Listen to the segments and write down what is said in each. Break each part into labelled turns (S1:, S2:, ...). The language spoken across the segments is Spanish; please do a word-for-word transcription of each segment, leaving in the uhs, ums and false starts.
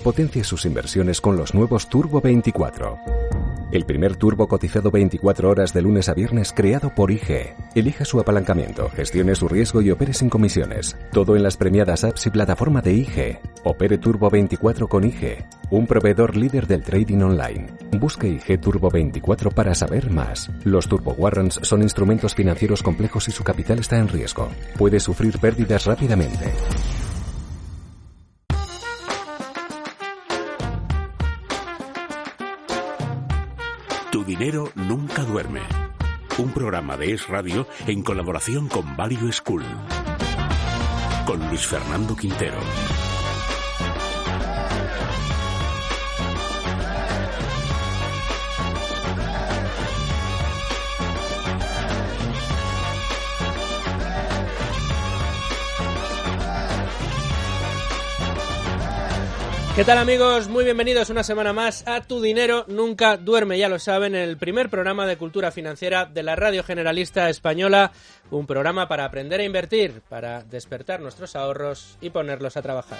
S1: potencie sus inversiones con los nuevos Turbo veinticuatro. El primer turbo cotizado veinticuatro horas de lunes a viernes creado por I G E. Elija su apalancamiento, gestione su riesgo y opere sin comisiones. Todo en las premiadas apps y plataforma de I G E. Opere Turbo veinticuatro con I G E, un proveedor líder del trading online. Busque I G E Turbo veinticuatro para saber más. Los Turbo Warrants son instrumentos financieros complejos y su capital está en riesgo. Puede sufrir pérdidas rápidamente.
S2: Tu dinero nunca duerme. Un programa de Es Radio en colaboración con Value School. Con Luis Fernando Quintero.
S3: ¿Qué tal, amigos? Muy bienvenidos una semana más a Tu Dinero Nunca Duerme. Ya lo saben, el primer programa de cultura financiera de la Radio Generalista Española. Un programa para aprender a invertir, para despertar nuestros ahorros y ponerlos a trabajar.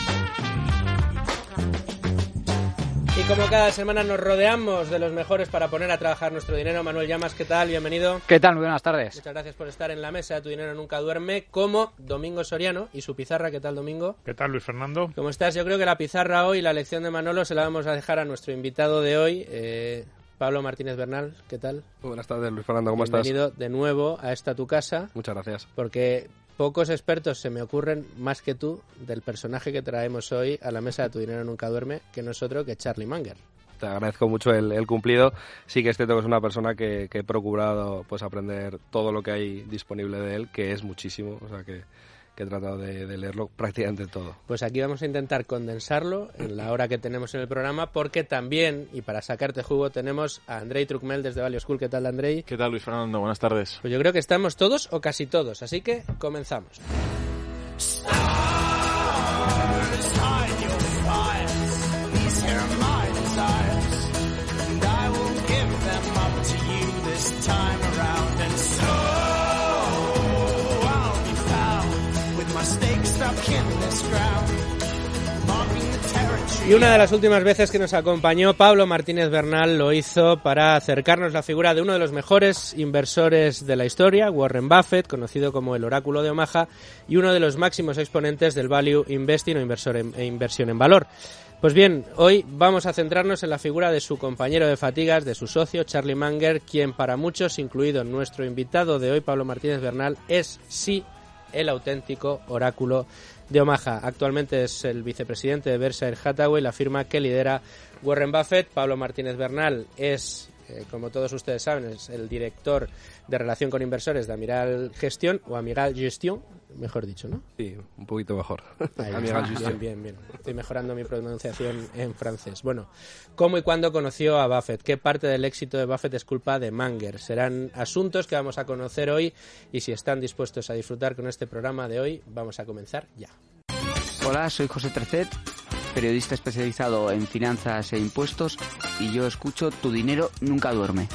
S3: Y como cada semana nos rodeamos de los mejores para poner a trabajar nuestro dinero. Manuel Llamas, ¿qué tal? Bienvenido.
S4: ¿Qué tal? Muy buenas tardes.
S3: Muchas gracias por estar en la mesa de Tu Dinero Nunca Duerme, como Domingo Soriano y su pizarra. ¿Qué tal, Domingo?
S5: ¿Qué tal, Luis Fernando?
S3: ¿Cómo estás? Yo creo que la pizarra hoy, la lección de Manolo, se la vamos a dejar a nuestro invitado de hoy, eh, Pablo Martínez Bernal. ¿Qué tal?
S6: Muy buenas tardes, Luis Fernando. ¿Cómo
S3: Bienvenido
S6: estás?
S3: de nuevo a esta tu casa.
S6: Muchas gracias.
S3: Porque pocos expertos se me ocurren más que tú del personaje que traemos hoy a la mesa de Tu Dinero Nunca Duerme, que no es otro que Charlie Munger.
S6: Te agradezco mucho el, el cumplido. Sí que es cierto que es una persona que, que he procurado pues aprender todo lo que hay disponible de él, que es muchísimo, o sea que, que he tratado de, de leerlo prácticamente todo.
S3: Pues aquí vamos a intentar condensarlo en la hora que tenemos en el programa, porque también, y para sacarte jugo, tenemos a Andrei Trucmel desde Value School. ¿Qué tal, Andrei?
S5: ¿Qué tal, Luis Fernando? Buenas tardes.
S3: Pues yo creo que estamos todos o casi todos, así que comenzamos. Y una de las últimas veces que nos acompañó Pablo Martínez Bernal lo hizo para acercarnos la figura de uno de los mejores inversores de la historia, Warren Buffett, conocido como el Oráculo de Omaha, y uno de los máximos exponentes del Value Investing o inversor en, e inversión en valor. Pues bien, hoy vamos a centrarnos en la figura de su compañero de fatigas, de su socio, Charlie Munger, quien para muchos, incluido nuestro invitado de hoy, Pablo Martínez Bernal, es sí el auténtico Oráculo de Omaha. Actualmente es el vicepresidente de Berkshire Hathaway, la firma que lidera Warren Buffett. Pablo Martínez Bernal es, eh, como todos ustedes saben, es el director de relación con inversores de Amiral Gestión, o Amiral Gestion, mejor dicho, ¿no?
S6: Sí, un poquito mejor.
S3: Amiral Gestion. Bien, bien, bien. Estoy mejorando mi pronunciación en francés. Bueno, ¿cómo y cuándo conoció a Buffett? ¿Qué parte del éxito de Buffett es culpa de Munger? Serán asuntos que vamos a conocer hoy, y si están dispuestos a disfrutar con este programa de hoy, vamos a comenzar ya.
S4: Hola, soy José Trecet, periodista especializado en finanzas e impuestos, y yo escucho Tu Dinero Nunca Duerme.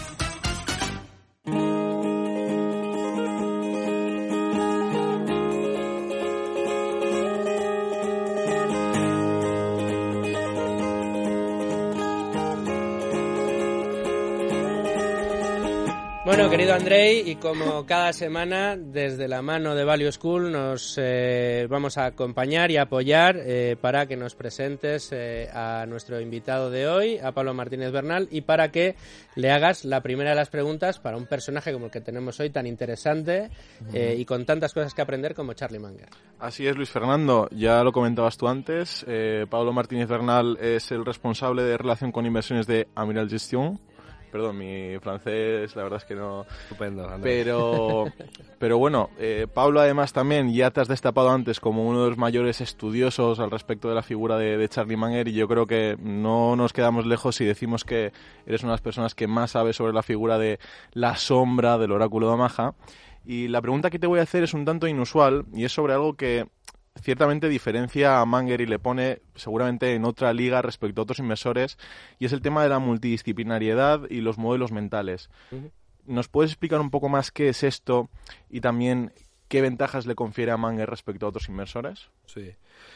S3: Bueno, querido Andrei, y como cada semana, desde la mano de Value School nos eh, vamos a acompañar y apoyar eh, para que nos presentes eh, a nuestro invitado de hoy, a Pablo Martínez Bernal, y para que le hagas la primera de las preguntas para un personaje como el que tenemos hoy, tan interesante eh, y con tantas cosas que aprender como Charlie Munger.
S5: Así es, Luis Fernando. Ya lo comentabas tú antes. Eh, Pablo Martínez Bernal es el responsable de relación con inversiones de Amiral Gestion. Perdón, mi francés, la verdad es que no...
S6: Estupendo, Andrés.
S5: Pero, pero bueno, eh, Pablo además también ya te has destapado antes como uno de los mayores estudiosos al respecto de la figura de, de Charlie Munger, y yo creo que no nos quedamos lejos si decimos que eres una de las personas que más sabe sobre la figura de la sombra del Oráculo de Omaha. Y la pregunta que te voy a hacer es un tanto inusual, y es sobre algo que ciertamente diferencia a Munger y le pone seguramente en otra liga respecto a otros inversores, y es el tema de la multidisciplinariedad y los modelos mentales. Uh-huh. ¿Nos puedes explicar un poco más qué es esto y también qué ventajas le confiere a Munger respecto a otros inversores?
S6: Sí.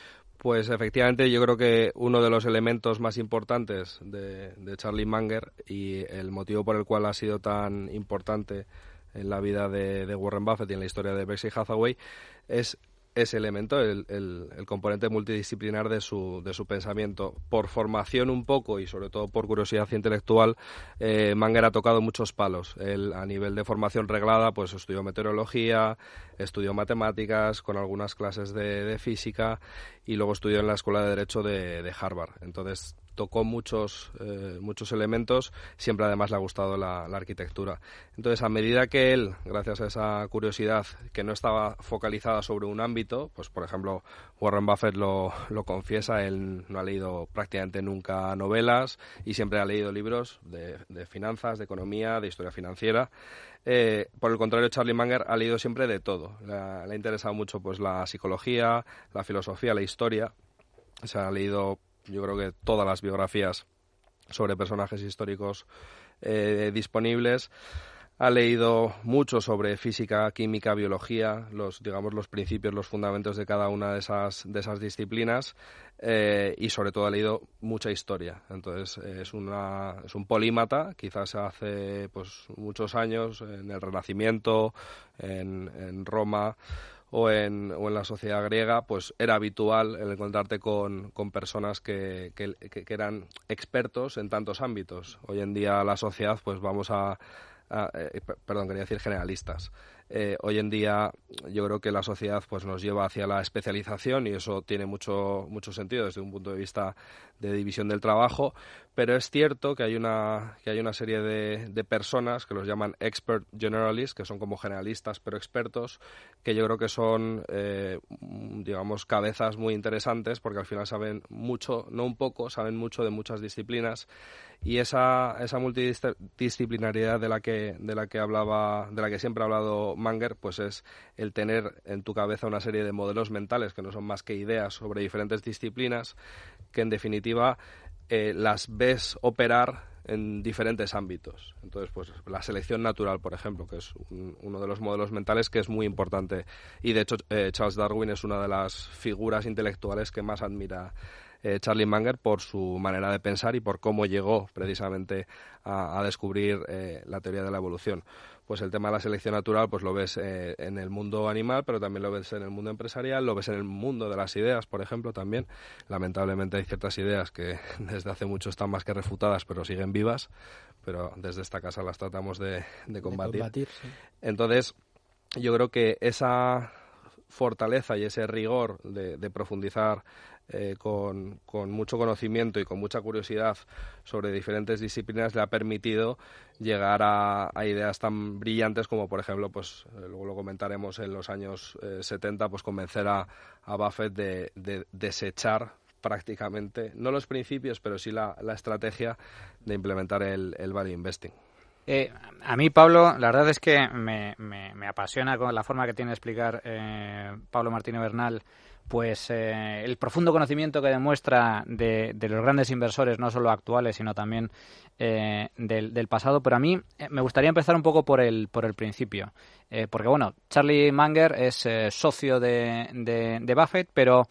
S6: Pues efectivamente yo creo que uno de los elementos más importantes de, de Charlie Munger y el motivo por el cual ha sido tan importante en la vida de, de Warren Buffett y en la historia de Berkshire Hathaway es ese elemento, el, el, el componente multidisciplinar de su, de su pensamiento. Por formación un poco y sobre todo por curiosidad intelectual, eh, Munger ha tocado muchos palos. Él, a nivel de formación reglada, pues estudió meteorología, estudió matemáticas, con algunas clases de, de física, y luego estudió en la Escuela de Derecho de, de Harvard. Entonces tocó muchos eh, muchos elementos, siempre además le ha gustado la, la arquitectura. Entonces, a medida que él, gracias a esa curiosidad que no estaba focalizada sobre un ámbito, pues por ejemplo Warren Buffett lo, lo confiesa, él no ha leído prácticamente nunca novelas y siempre ha leído libros de, de finanzas, de economía, de historia financiera. Eh, por el contrario, Charlie Munger ha leído siempre de todo. Le ha, le ha interesado mucho pues la psicología, la filosofía, la historia. Se ha leído, yo creo que todas las biografías sobre personajes históricos eh, disponibles. Ha leído mucho sobre física, química, biología, los digamos los principios, los fundamentos de cada una de esas de esas disciplinas, eh, y sobre todo ha leído mucha historia. Entonces eh, es una es un polímata. Quizás hace pues muchos años en el Renacimiento, en, en Roma o en, o en la sociedad griega, pues era habitual el encontrarte con, con personas que, que, que eran expertos en tantos ámbitos. Hoy en día la sociedad, pues vamos a... a eh, perdón, quería decir generalistas. Eh, hoy en día yo creo que la sociedad pues nos lleva hacia la especialización y eso tiene mucho mucho sentido desde un punto de vista de división del trabajo, pero es cierto que hay una que hay una serie de, de personas que los llaman expert generalists, que son como generalistas pero expertos, que yo creo que son eh, digamos cabezas muy interesantes porque al final saben mucho, no un poco, saben mucho de muchas disciplinas, y esa esa multidisciplinaridad de la que de la que hablaba, de la que siempre ha hablado Munger, pues es el tener en tu cabeza una serie de modelos mentales que no son más que ideas sobre diferentes disciplinas, que en definitiva eh, las ves operar en diferentes ámbitos. Entonces, pues la selección natural, por ejemplo, que es un, uno de los modelos mentales que es muy importante, y de hecho eh, Charles Darwin es una de las figuras intelectuales que más admira eh, Charlie Munger por su manera de pensar y por cómo llegó precisamente a, a descubrir eh, la teoría de la evolución. Pues el tema de la selección natural pues lo ves eh, en el mundo animal, pero también lo ves en el mundo empresarial, lo ves en el mundo de las ideas, por ejemplo, también. Lamentablemente hay ciertas ideas que desde hace mucho están más que refutadas, pero siguen vivas, pero desde esta casa las tratamos de, de combatir. De combatir, sí. Entonces, yo creo que esa fortaleza y ese rigor de, de profundizar eh, con, con mucho conocimiento y con mucha curiosidad sobre diferentes disciplinas le ha permitido llegar a, a ideas tan brillantes como, por ejemplo, pues eh, luego lo comentaremos, en los años eh, setenta, pues convencer a, a Buffett de, de desechar prácticamente, no los principios, pero sí la, la estrategia de implementar el, el value investing.
S7: Eh, a mí, Pablo, la verdad es que me, me, me apasiona con la forma que tiene de explicar eh, Pablo Martínez Bernal, pues eh, el profundo conocimiento que demuestra de, de los grandes inversores, no solo actuales, sino también eh, del, del pasado. Pero a mí eh, me gustaría empezar un poco por el, por el principio, eh, porque bueno, Charlie Munger es eh, socio de, de, de Buffett, pero,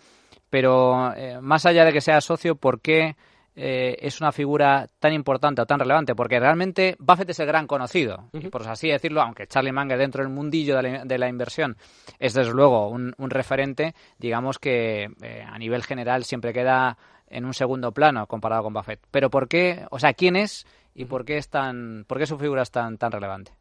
S7: pero eh, más allá de que sea socio, ¿por qué Eh, es una figura tan importante o tan relevante? Porque realmente Buffett es el gran conocido, uh-huh. y por así decirlo, aunque Charlie Munger dentro del mundillo de la, de la inversión es desde luego un, un referente, digamos que eh, a nivel general siempre queda en un segundo plano comparado con Buffett. Pero ¿por qué? O sea, ¿quién es y uh-huh. por qué es tan, por qué su figura es tan, tan relevante?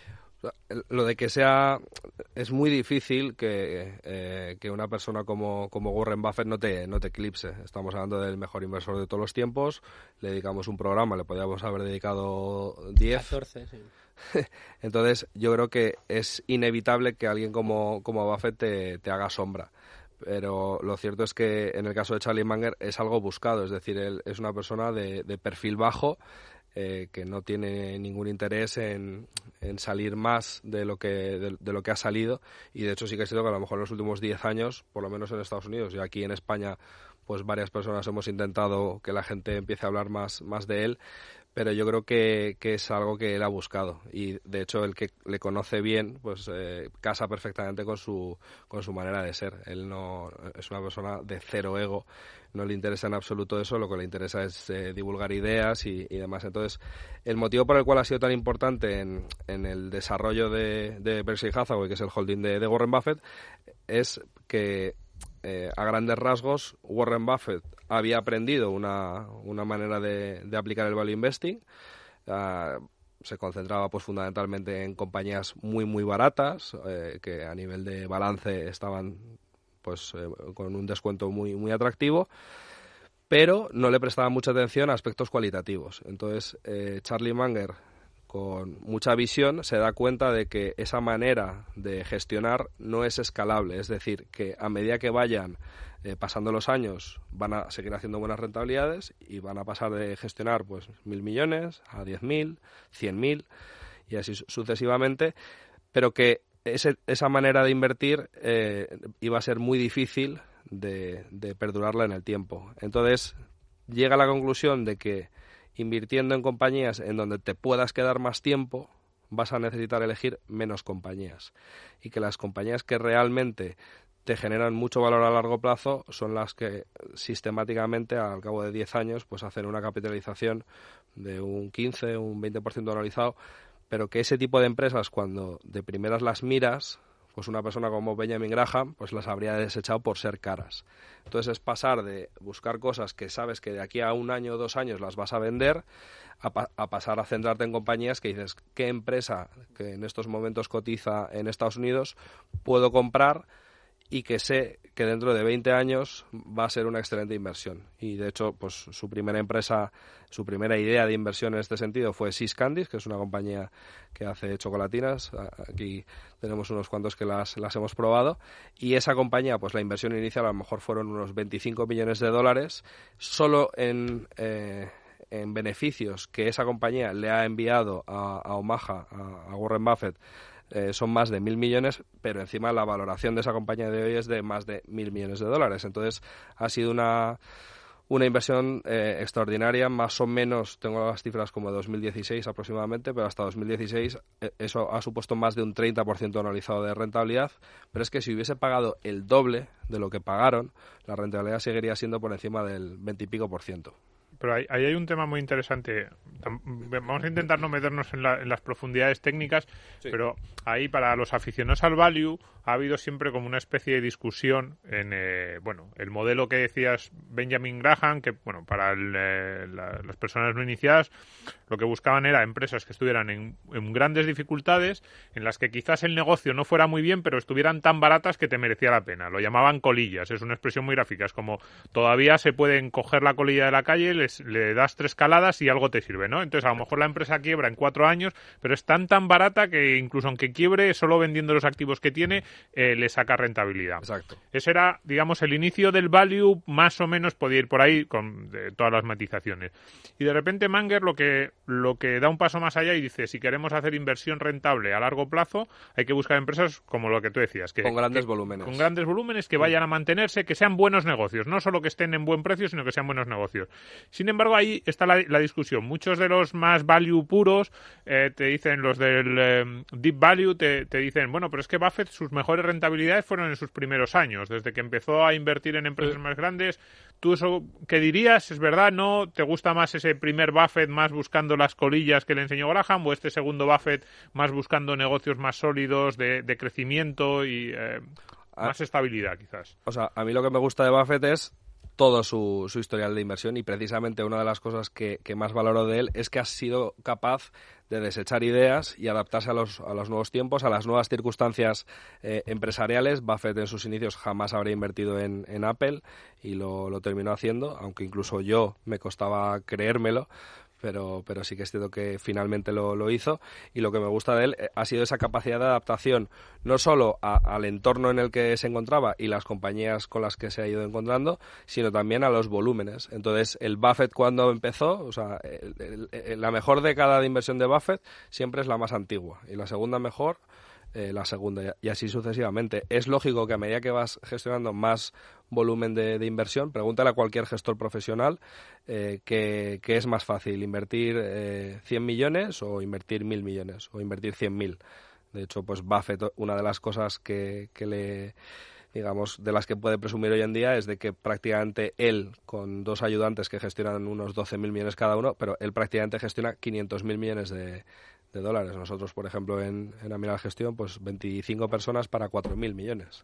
S6: Lo de que sea, es muy difícil que, eh, que una persona como, como Warren Buffett no te, no te eclipse. Estamos hablando del mejor inversor de todos los tiempos, le dedicamos un programa, le podríamos haber dedicado diez.
S3: catorce, sí.
S6: Entonces yo creo que es inevitable que alguien como, como Buffett te, te haga sombra. Pero lo cierto es que en el caso de Charlie Munger es algo buscado, es decir, él es una persona de, de perfil bajo, Eh, que no tiene ningún interés en, en salir más de lo que de, de lo que ha salido, y de hecho sí que es cierto que a lo mejor en los últimos diez años, por lo menos en Estados Unidos y aquí en España pues varias personas hemos intentado que la gente empiece a hablar más, más de él, pero yo creo que, que es algo que él ha buscado y de hecho el que le conoce bien pues eh, casa perfectamente con su con su manera de ser. Él no es una persona de cero ego, no le interesa en absoluto eso, lo que le interesa es eh, divulgar ideas y, y demás. Entonces, el motivo por el cual ha sido tan importante en, en el desarrollo de, de Berkshire Hathaway, que es el holding de, de Warren Buffett, es que Eh, a grandes rasgos, Warren Buffett había aprendido una, una manera de, de aplicar el value investing. Uh, se concentraba pues fundamentalmente en compañías muy muy baratas eh, que a nivel de balance estaban pues eh, con un descuento muy muy atractivo, pero no le prestaba mucha atención a aspectos cualitativos. Entonces eh, Charlie Munger, con mucha visión, se da cuenta de que esa manera de gestionar no es escalable, es decir, que a medida que vayan eh, pasando los años van a seguir haciendo buenas rentabilidades y van a pasar de gestionar pues mil millones a diez mil, cien mil y así sucesivamente, pero que ese, esa manera de invertir eh, iba a ser muy difícil de, de perdurarla en el tiempo. Entonces llega a la conclusión de que invirtiendo en compañías en donde te puedas quedar más tiempo, vas a necesitar elegir menos compañías. Y que las compañías que realmente te generan mucho valor a largo plazo son las que sistemáticamente, al cabo de diez años, pues hacen una capitalización de un quince, un veinte por ciento anualizado, pero que ese tipo de empresas, cuando de primeras las miras, pues una persona como Benjamin Graham pues las habría desechado por ser caras. Entonces es pasar de buscar cosas que sabes que de aquí a un año o dos años las vas a vender a, pa- a pasar a centrarte en compañías que dices, ¿qué empresa que en estos momentos cotiza en Estados Unidos puedo comprar y que sé que dentro de veinte años va a ser una excelente inversión? Y de hecho, pues su primera empresa, su primera idea de inversión en este sentido fue See's Candies, que es una compañía que hace chocolatinas. Aquí tenemos unos cuantos que las, las hemos probado. Y esa compañía, pues la inversión inicial a lo mejor fueron unos veinticinco millones de dólares, solo en, eh, en beneficios que esa compañía le ha enviado a, a Omaha, a, a Warren Buffett. Eh, son más de mil millones, pero encima la valoración de esa compañía de hoy es de más de mil millones de dólares. Entonces ha sido una, una inversión eh, extraordinaria, más o menos, tengo las cifras como de dos mil dieciséis aproximadamente, pero hasta dos mil dieciséis eh, eso ha supuesto más de un treinta por ciento anualizado de rentabilidad, pero es que si hubiese pagado el doble de lo que pagaron, la rentabilidad seguiría siendo por encima del veinte y pico por ciento.
S8: Pero ahí, ahí hay un tema muy interesante. Vamos a intentar no meternos en, la, en las profundidades técnicas, sí. Pero ahí para los aficionados al value ha habido siempre como una especie de discusión en, eh, bueno, el modelo que decías Benjamin Graham, que bueno, para el, eh, la, las personas no iniciadas lo que buscaban era empresas que estuvieran en, en grandes dificultades, en las que quizás el negocio no fuera muy bien, pero estuvieran tan baratas que te merecía la pena. Lo llamaban colillas, es una expresión muy gráfica, es como todavía se pueden coger la colilla de la calle, les le das tres caladas y algo te sirve, ¿no? Entonces, a lo mejor la empresa quiebra en cuatro años, pero es tan tan barata que incluso aunque quiebre, solo vendiendo los activos que tiene, eh, le saca rentabilidad.
S6: Exacto.
S8: Ese era, digamos, el inicio del value, más o menos podía ir por ahí con de, todas las matizaciones. Y de repente Munger lo que, lo que da un paso más allá y dice, si queremos hacer inversión rentable a largo plazo, hay que buscar empresas como lo que tú decías. Que,
S6: con grandes
S8: que,
S6: volúmenes.
S8: Con grandes volúmenes que vayan a mantenerse, que sean buenos negocios, no solo que estén en buen precio, sino que sean buenos negocios. Sin embargo, ahí está la, la discusión. Muchos de los más value puros eh, te dicen, los del eh, deep value, te, te dicen, bueno, pero es que Buffett, sus mejores rentabilidades fueron en sus primeros años, desde que empezó a invertir en empresas más grandes. ¿Tú eso qué dirías? ¿Es verdad? ¿No? ¿Te gusta más ese primer Buffett más buscando las colillas que le enseñó Graham o este segundo Buffett más buscando negocios más sólidos de, de crecimiento y eh, más estabilidad, quizás?
S6: O sea, a mí lo que me gusta de Buffett es todo su, su historial de inversión y precisamente una de las cosas que, que más valoro de él es que ha sido capaz de desechar ideas y adaptarse a los, a los nuevos tiempos, a las nuevas circunstancias eh, empresariales. Buffett en sus inicios jamás habría invertido en, en Apple y lo, lo terminó haciendo, aunque incluso yo me costaba creérmelo. Pero, pero sí que es cierto que finalmente lo, lo hizo y lo que me gusta de él ha sido esa capacidad de adaptación no solo a, al entorno en el que se encontraba y las compañías con las que se ha ido encontrando, sino también a los volúmenes. Entonces, el Buffett cuando empezó, o sea, el, el, el, la mejor década de inversión de Buffett siempre es la más antigua y la segunda mejor eh, la segunda y así sucesivamente. Es lógico que a medida que vas gestionando más volumen de, de inversión, pregúntale a cualquier gestor profesional eh, que, que es más fácil, invertir eh, cien millones o invertir mil millones o invertir cien mil. De hecho, pues Buffett, una de las cosas que, que le... digamos, de las que puede presumir hoy en día es de que prácticamente él, con dos ayudantes que gestionan unos doce mil millones cada uno, pero él prácticamente gestiona quinientos mil millones de, de dólares. Nosotros, por ejemplo, en, en Amiral Gestión, pues veinticinco personas para cuatro mil millones.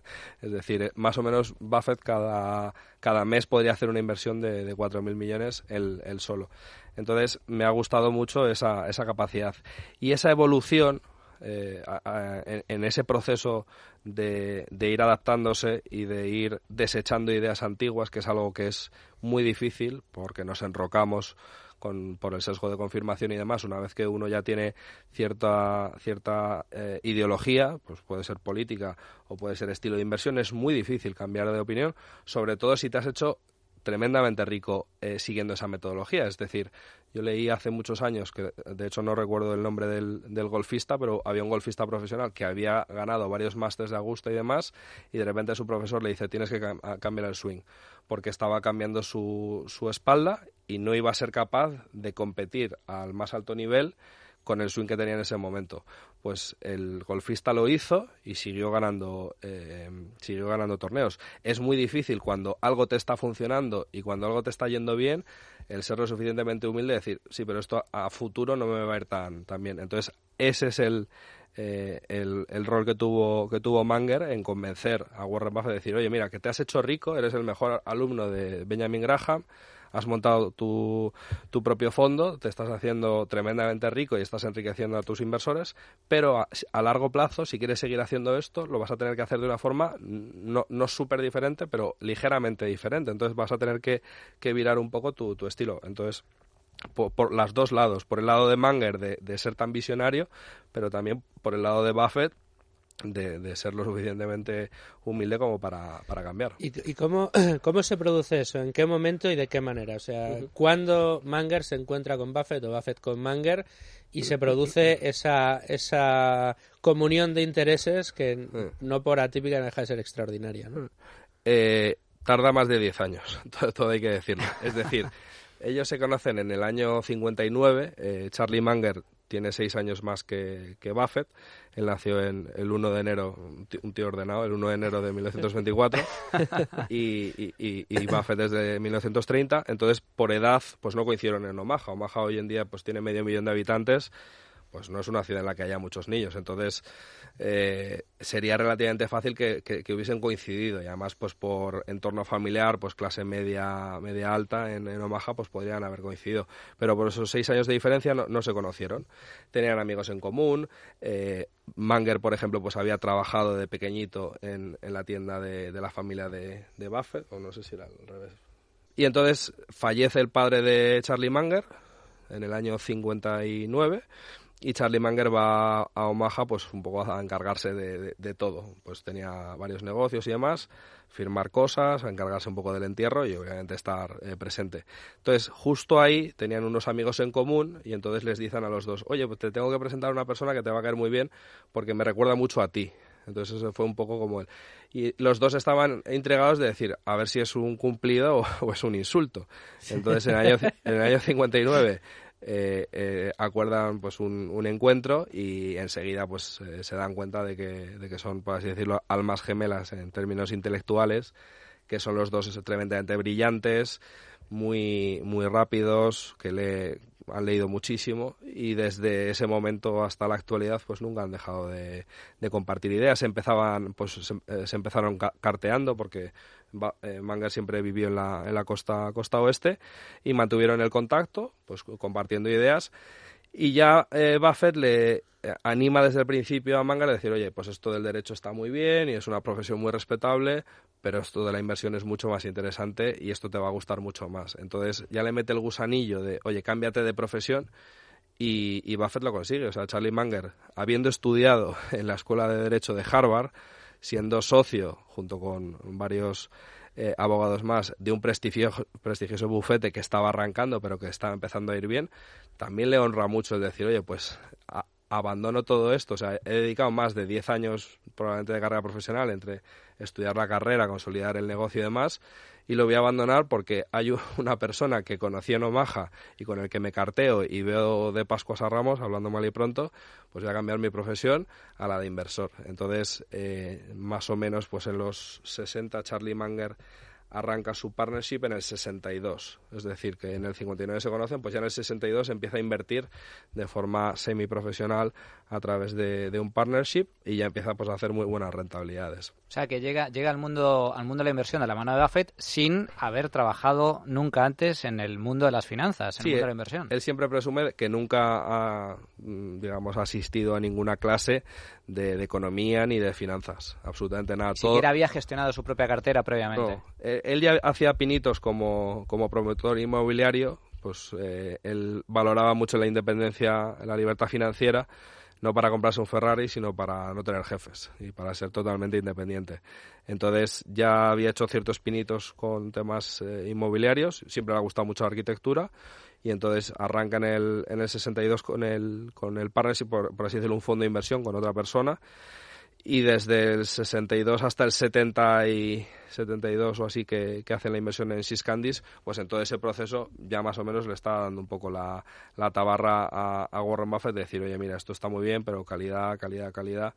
S6: Es decir, más o menos Buffett cada, cada mes podría hacer una inversión de, de cuatro mil millones él, él solo. Entonces, me ha gustado mucho esa, esa capacidad. Y esa evolución... Eh, a, a, en, en ese proceso de, de ir adaptándose y de ir desechando ideas antiguas, que es algo que es muy difícil porque nos enrocamos con, por el sesgo de confirmación y demás. Una vez que uno ya tiene cierta, cierta eh, ideología, pues puede ser política o puede ser estilo de inversión, es muy difícil cambiar de opinión, sobre todo si te has hecho tremendamente rico eh, siguiendo esa metodología. Es decir, yo leí hace muchos años, que de hecho no recuerdo el nombre del, del golfista, pero había un golfista profesional que había ganado varios másters de Augusta y demás, y de repente su profesor le dice, tienes que cam- cambiar el swing, porque estaba cambiando su, su espalda y no iba a ser capaz de competir al más alto nivel con el swing que tenía en ese momento. Pues el golfista lo hizo y siguió ganando eh, siguió ganando torneos. Es muy difícil cuando algo te está funcionando y cuando algo te está yendo bien, el ser lo suficientemente humilde y decir, sí, pero esto a, a futuro no me va a ir tan, tan bien. Entonces, ese es el, eh, el, el rol que tuvo, que tuvo Munger en convencer a Warren Buffett de decir, oye, mira, que te has hecho rico, eres el mejor alumno de Benjamin Graham, has montado tu, tu propio fondo, te estás haciendo tremendamente rico y estás enriqueciendo a tus inversores, pero a, a largo plazo, si quieres seguir haciendo esto, lo vas a tener que hacer de una forma no, no súper diferente, pero ligeramente diferente. Entonces vas a tener que, que virar un poco tu, tu estilo. Entonces, por, por los dos lados, por el lado de Munger de, de ser tan visionario, pero también por el lado de Buffett De, de ser lo suficientemente humilde como para, para cambiar.
S3: ¿Y, y cómo, cómo se produce eso? ¿En qué momento y de qué manera? O sea, uh-huh. ¿cuándo Munger se encuentra con Buffett o Buffett con Munger y se produce esa, esa comunión de intereses que uh-huh. no por atípica no deja de ser extraordinaria, ¿no?
S6: Eh, tarda más de diez años, todo, todo hay que decirlo. Es decir, ellos se conocen en el año cincuenta y nueve, eh, Charlie Munger tiene seis años más que, que Buffett. Él nació en el uno de enero, un tío ordenado, el uno de enero de mil novecientos veinticuatro y, y, y, y Buffett desde mil novecientos treinta. Entonces, por edad, pues no coincidieron en Omaha. Omaha hoy en día pues tiene medio millón de habitantes, pues no es una ciudad en la que haya muchos niños. Entonces, eh, sería relativamente fácil que, que, que hubiesen coincidido. Y además, pues por entorno familiar, pues clase media media alta en, en Omaha, pues podrían haber coincidido. Pero por esos seis años de diferencia no, no se conocieron. Tenían amigos en común. Eh, Munger, por ejemplo, pues había trabajado de pequeñito en, en la tienda de, de la familia de, de Buffett, o no sé si era al revés. Y entonces fallece el padre de Charlie Munger en el año cincuenta y nueve. Y Charlie Munger va a Omaha pues un poco a encargarse de, de, de todo. Pues tenía varios negocios y demás, firmar cosas, a encargarse un poco del entierro y obviamente estar eh, presente. Entonces, justo ahí tenían unos amigos en común y entonces les dicen a los dos, oye, pues te tengo que presentar a una persona que te va a caer muy bien porque me recuerda mucho a ti. Entonces eso fue un poco como él. Y los dos estaban intrigados de decir, a ver si es un cumplido o, o es un insulto. Entonces, en el año, en el año cincuenta y nueve... Eh, eh, acuerdan pues un, un encuentro y enseguida pues eh, se dan cuenta de que, de que son, por así decirlo, almas gemelas en términos intelectuales, que son los dos tremendamente brillantes, muy muy rápidos, que le han leído muchísimo y desde ese momento hasta la actualidad pues nunca han dejado de, de compartir ideas. Se empezaban pues se, eh, se empezaron ca- carteando porque eh, Munger siempre vivió en la en la costa costa oeste y mantuvieron el contacto pues compartiendo ideas y ya eh, Buffett le anima desde el principio a Munger a decir, oye, pues esto del derecho está muy bien y es una profesión muy respetable, pero esto de la inversión es mucho más interesante y esto te va a gustar mucho más. Entonces ya le mete el gusanillo de, oye, cámbiate de profesión y, y Buffett lo consigue. O sea, Charlie Munger, habiendo estudiado en la Escuela de Derecho de Harvard, siendo socio, junto con varios eh, abogados más, de un prestigioso, prestigioso bufete que estaba arrancando pero que estaba empezando a ir bien, también le honra mucho el decir, oye, pues... A, abandono todo esto, o sea, he dedicado más de diez años probablemente de carrera profesional entre estudiar la carrera, consolidar el negocio y demás, y lo voy a abandonar porque hay una persona que conocí en Omaha y con el que me carteo y veo de Pascuas a Ramos, hablando mal y pronto, pues voy a cambiar mi profesión a la de inversor. Entonces, eh, más o menos, pues en los sesenta, Charlie Munger arranca su partnership en el sesenta y dos, es decir, que en el cincuenta y nueve se conocen, pues ya en el sesenta y dos empieza a invertir de forma semiprofesional a través de, de un partnership y ya empieza pues a hacer muy buenas rentabilidades.
S7: O sea, que llega llega al mundo al mundo de la inversión de la mano de Buffett sin haber trabajado nunca antes en el mundo de las finanzas, en
S6: sí,
S7: el mundo de la inversión.
S6: Él siempre presume que nunca ha, digamos, asistido a ninguna clase de, de economía ni de finanzas, absolutamente nada.
S7: Ni siquiera había gestionado su propia cartera previamente.
S6: No, eh, él ya hacía pinitos como, como promotor inmobiliario, pues eh, él valoraba mucho la independencia, la libertad financiera, no para comprarse un Ferrari, sino para no tener jefes y para ser totalmente independiente. Entonces ya había hecho ciertos pinitos con temas eh, inmobiliarios, siempre le ha gustado mucho la arquitectura y entonces arranca en el, en el sesenta y dos con el, con el partnership, por, por así decirlo, un fondo de inversión con otra persona. Y desde el sesenta y dos hasta el setenta y setenta y dos o así que, que hacen la inversión en Swiss Candies, pues en todo ese proceso ya más o menos le está dando un poco la, la tabarra a, a Warren Buffett de decir, oye, mira, esto está muy bien, pero calidad, calidad, calidad,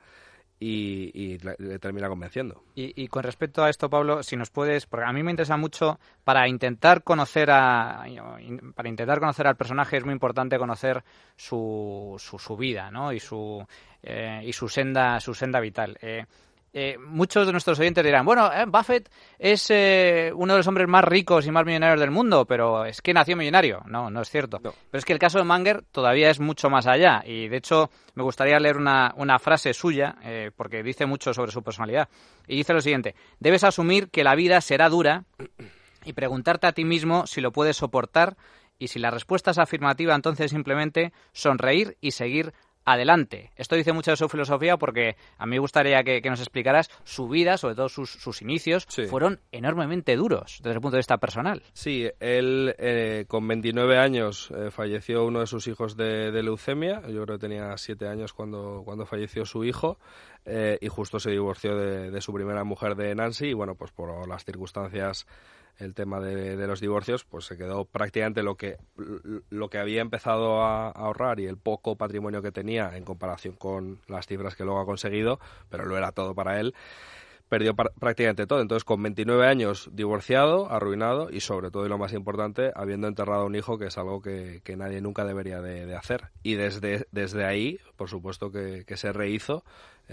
S6: y, y le, le termina convenciendo.
S7: Y, y con respecto a esto, Pablo, si nos puedes, porque a mí me interesa mucho, para intentar conocer a para intentar conocer al personaje es muy importante conocer su, su, su vida, ¿no? Y su eh, y su senda su senda vital. Eh, eh, muchos de nuestros oyentes dirán, bueno, eh, Buffett es eh, uno de los hombres más ricos y más millonarios del mundo, pero es que nació millonario. No, no es cierto. No. Pero es que el caso de Munger todavía es mucho más allá. Y de hecho, me gustaría leer una, una frase suya, eh, porque dice mucho sobre su personalidad. Y dice lo siguiente: debes asumir que la vida será dura y preguntarte a ti mismo si lo puedes soportar, y si la respuesta es afirmativa, entonces simplemente sonreír y seguir adelante. Esto dice mucho de su filosofía porque a mí me gustaría que, que nos explicaras su vida, sobre todo sus, sus inicios, sí. Fueron enormemente duros desde el punto de vista personal.
S6: Sí, él eh, con veintinueve años eh, falleció uno de sus hijos de, de leucemia. Yo creo que tenía siete años cuando, cuando falleció su hijo eh, y justo se divorció de, de su primera mujer, de Nancy, y bueno, pues por las circunstancias, el tema de, de los divorcios, pues se quedó prácticamente lo que lo que había empezado a, a ahorrar y el poco patrimonio que tenía en comparación con las cifras que luego ha conseguido, pero lo era todo para él, perdió par- prácticamente todo. Entonces, con veintinueve años, divorciado, arruinado y sobre todo, y lo más importante, habiendo enterrado a un hijo, que es algo que, que nadie nunca debería de, de hacer. Y desde, desde ahí, por supuesto que, que se rehizo.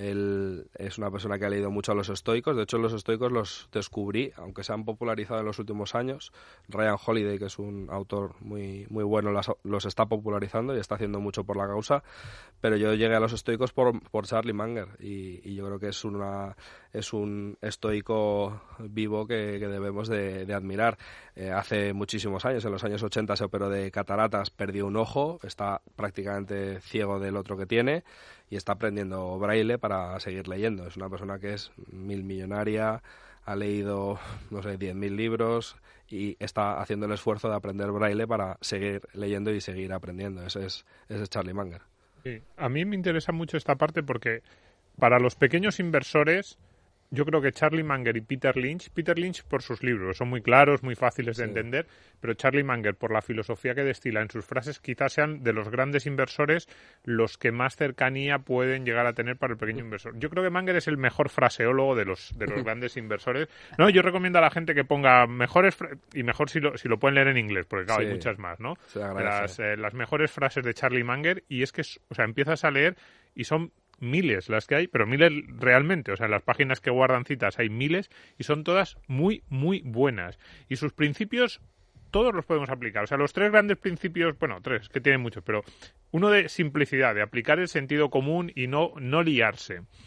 S6: Él es una persona que ha leído mucho a los estoicos. De hecho, los estoicos los descubrí, aunque se han popularizado en los últimos años. Ryan Holiday, que es un autor muy muy bueno, las, los está popularizando y está haciendo mucho por la causa. Pero yo llegué a los estoicos por, por Charlie Munger y, y yo creo que es una es un estoico vivo que, que debemos de, de admirar. Eh, hace muchísimos años, en los años ochenta, se operó de cataratas, perdió un ojo, está prácticamente ciego del otro que tiene y está aprendiendo braille para seguir leyendo. Es una persona que es mil millonaria, ha leído, no sé, diez mil libros y está haciendo el esfuerzo de aprender braille para seguir leyendo y seguir aprendiendo. Ese es, ese es Charlie Munger.
S8: Sí. A mí me interesa mucho esta parte porque para los pequeños inversores, yo creo que Charlie Munger y Peter Lynch, Peter Lynch por sus libros, son muy claros, muy fáciles de sí. entender, pero Charlie Munger, por la filosofía que destila en sus frases, quizás sean de los grandes inversores los que más cercanía pueden llegar a tener para el pequeño inversor. Yo creo que Munger es el mejor fraseólogo de los de los grandes inversores. No, yo recomiendo a la gente que ponga mejores, fra- y mejor si lo, si lo pueden leer en inglés, porque claro, sí. hay muchas más, ¿no? Las, eh, las mejores frases de Charlie Munger, y es que, o sea, empiezas a leer y son miles las que hay, pero miles realmente, o sea, en las páginas que guardan citas hay miles y son todas muy, muy buenas. Y sus principios todos los podemos aplicar. O sea, los tres grandes principios, bueno, tres, que tienen muchos, pero uno de simplicidad, de aplicar el sentido común y no, no liarse.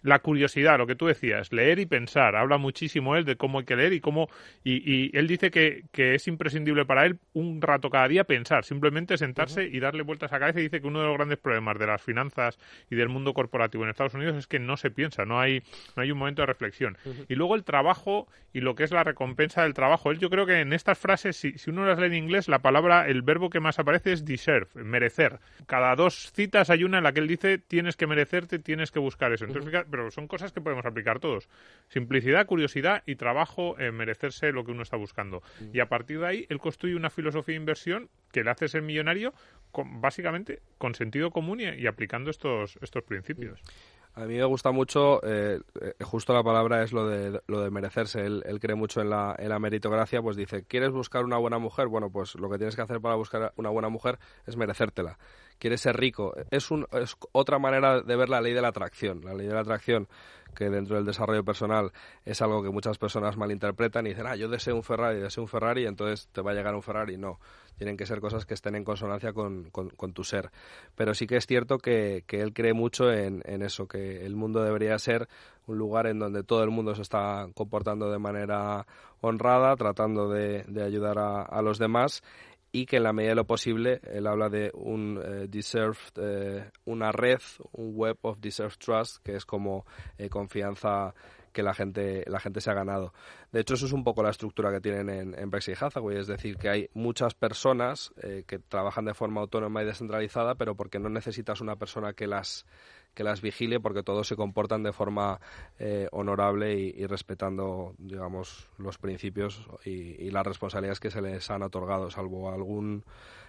S8: la curiosidad, lo que tú decías, leer y pensar. Habla muchísimo él de cómo hay que leer y cómo... Y, y él dice que, que es imprescindible para él un rato cada día pensar, simplemente sentarse uh-huh. y darle vueltas a la cabeza. Y dice que uno de los grandes problemas de las finanzas y del mundo corporativo en Estados Unidos es que no se piensa, no hay, no hay un momento de reflexión. Uh-huh. Y luego el trabajo y lo que es la recompensa del trabajo. Él, yo creo que en estas frases, si, si uno las lee en inglés, la palabra, el verbo que más aparece es deserve, merecer. Cada dos citas hay una en la que él dice tienes que merecerte, tienes que buscar eso. Entonces, uh-huh. pero son cosas que podemos aplicar todos. Simplicidad, curiosidad y trabajo en merecerse lo que uno está buscando. Uh-huh. Y a partir de ahí, él construye una filosofía de inversión que le hace ser millonario con, básicamente con sentido común y, y aplicando estos, estos principios.
S6: A mí me gusta mucho, eh, justo la palabra es lo de lo de merecerse. Él, él cree mucho en la, en la meritocracia, pues dice, ¿quieres buscar una buena mujer? Bueno, pues lo que tienes que hacer para buscar una buena mujer es merecértela. ¿Quieres ser rico? Es, un, es otra manera de ver la ley de la atracción. La ley de la atracción, que dentro del desarrollo personal es algo que muchas personas malinterpretan y dicen, ah, yo deseo un Ferrari, deseo un Ferrari, y entonces te va a llegar un Ferrari. No, tienen que ser cosas que estén en consonancia con, con, con tu ser. Pero sí que es cierto que, que él cree mucho en, en eso, que el mundo debería ser un lugar en donde todo el mundo se está comportando de manera honrada, tratando de, de ayudar a, a los demás, y que en la medida de lo posible, él habla de un eh, deserved, eh, una red, un web of deserved trust, que es como eh, confianza que la gente la gente se ha ganado. De hecho, eso es un poco la estructura que tienen en, en Berkshire Hathaway, es decir, que hay muchas personas eh, que trabajan de forma autónoma y descentralizada, pero porque no necesitas una persona que las que las vigile, porque todos se comportan de forma eh, honorable y, y respetando, digamos, los principios y, y las responsabilidades que se les han otorgado, salvo algún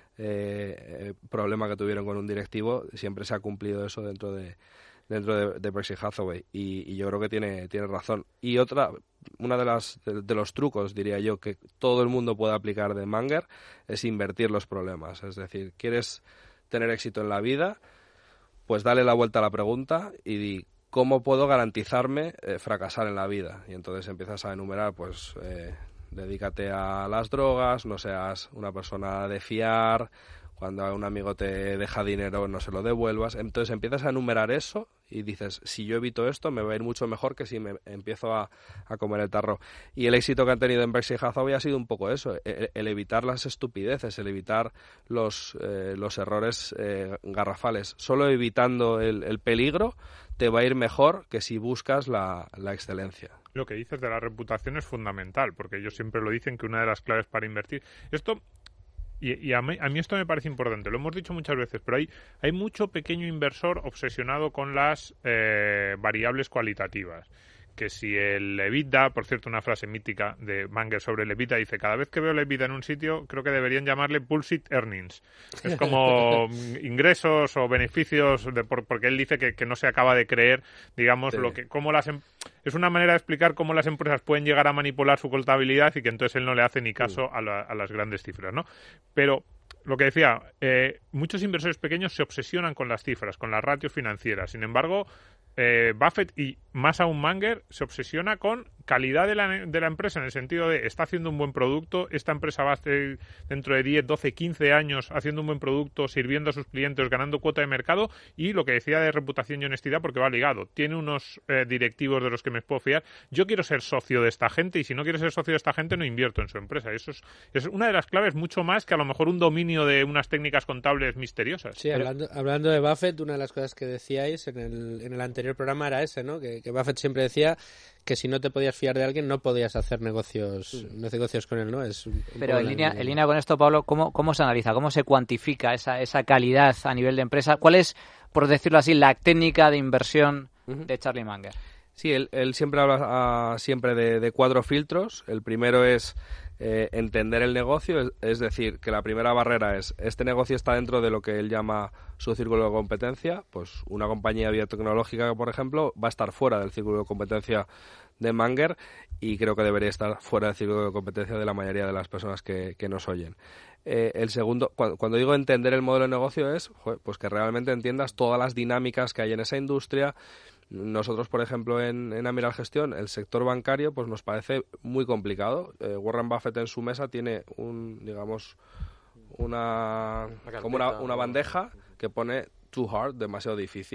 S6: eh, problema que tuvieron con un directivo, siempre se ha cumplido eso dentro de dentro de, de Berkshire Hathaway, y, y yo creo que tiene tiene razón. Y otra, una de las de, de los trucos, diría yo, que todo el mundo puede aplicar de Munger es invertir los problemas. Es decir, ¿quieres tener éxito en la vida? Pues dale la vuelta a la pregunta y di, ¿cómo puedo garantizarme eh, fracasar en la vida? Y entonces empiezas a enumerar, pues, eh, dedícate a las drogas, no seas una persona de fiar, cuando un amigo te deja dinero no se lo devuelvas. Entonces empiezas a enumerar eso y dices, si yo evito esto me va a ir mucho mejor que si me empiezo a, a comer el tarro. Y el éxito que han tenido en Berkshire Hathaway ha sido un poco eso, el, el evitar las estupideces, el evitar los, eh, los errores eh, garrafales. Solo evitando el, el peligro te va a ir mejor que si buscas la, la excelencia.
S8: Lo que dices de la reputación es fundamental, porque ellos siempre lo dicen que una de las claves para invertir... Esto... Y, y a, mí, a mí esto me parece importante, lo hemos dicho muchas veces, pero hay, hay mucho pequeño inversor obsesionado con las eh, variables cualitativas. Que si el EBITDA, por cierto, una frase mítica de Munger sobre el EBITDA, dice, cada vez que veo el EBITDA en un sitio, creo que deberían llamarle bullshit earnings. Es como ingresos o beneficios, de, por, porque él dice que, que no se acaba de creer, digamos, sí. lo que cómo las em, es una manera de explicar cómo las empresas pueden llegar a manipular su contabilidad y que entonces él no le hace ni caso sí. a, la, a las grandes cifras, ¿no? Pero lo que decía, eh, muchos inversores pequeños se obsesionan con las cifras, con las ratios financieras. Sin embargo, eh, Buffett y más aún Munger se obsesiona con calidad de la, de la empresa, en el sentido de está haciendo un buen producto, esta empresa va a estar dentro de diez, doce, quince años haciendo un buen producto, sirviendo a sus clientes, ganando cuota de mercado, y lo que decía de reputación y honestidad, porque va ligado. Tiene unos eh, directivos de los que me puedo fiar. Yo quiero ser socio de esta gente, y si no quiero ser socio de esta gente no invierto en su empresa. Eso es, es una de las claves, mucho más que a lo mejor un dominio de unas técnicas contables misteriosas.
S3: Sí, hablando, hablando de Buffett, una de las cosas que decíais en el, en el anterior programa era ese, ¿no? Que, que Buffett siempre decía que si no te podías fiar de alguien no podías hacer negocios sí. negocios con él, ¿no? Es un, un
S7: Pero en línea, en línea con esto, Pablo, ¿cómo, cómo se analiza? ¿Cómo se cuantifica esa, esa calidad a nivel de empresa? ¿Cuál es, por decirlo así, la técnica de inversión uh-huh. de Charlie Munger?
S6: Sí, él, él siempre habla uh, siempre de, de cuatro filtros. El primero es eh, entender el negocio, es, es decir, que la primera barrera es, este negocio está dentro de lo que él llama su círculo de competencia. Pues una compañía biotecnológica, por ejemplo, va a estar fuera del círculo de competencia de Munger, y creo que debería estar fuera del círculo de competencia de la mayoría de las personas que, que nos oyen. Eh, el segundo, cuando, cuando digo entender el modelo de negocio es joder, pues que realmente entiendas todas las dinámicas que hay en esa industria. Nosotros, por ejemplo, en, en Amiral Gestión, el sector bancario pues nos parece muy complicado. Eh, Warren Buffett en su mesa tiene un, digamos, una, una como una, una bandeja que pone too hard, demasiado difícil.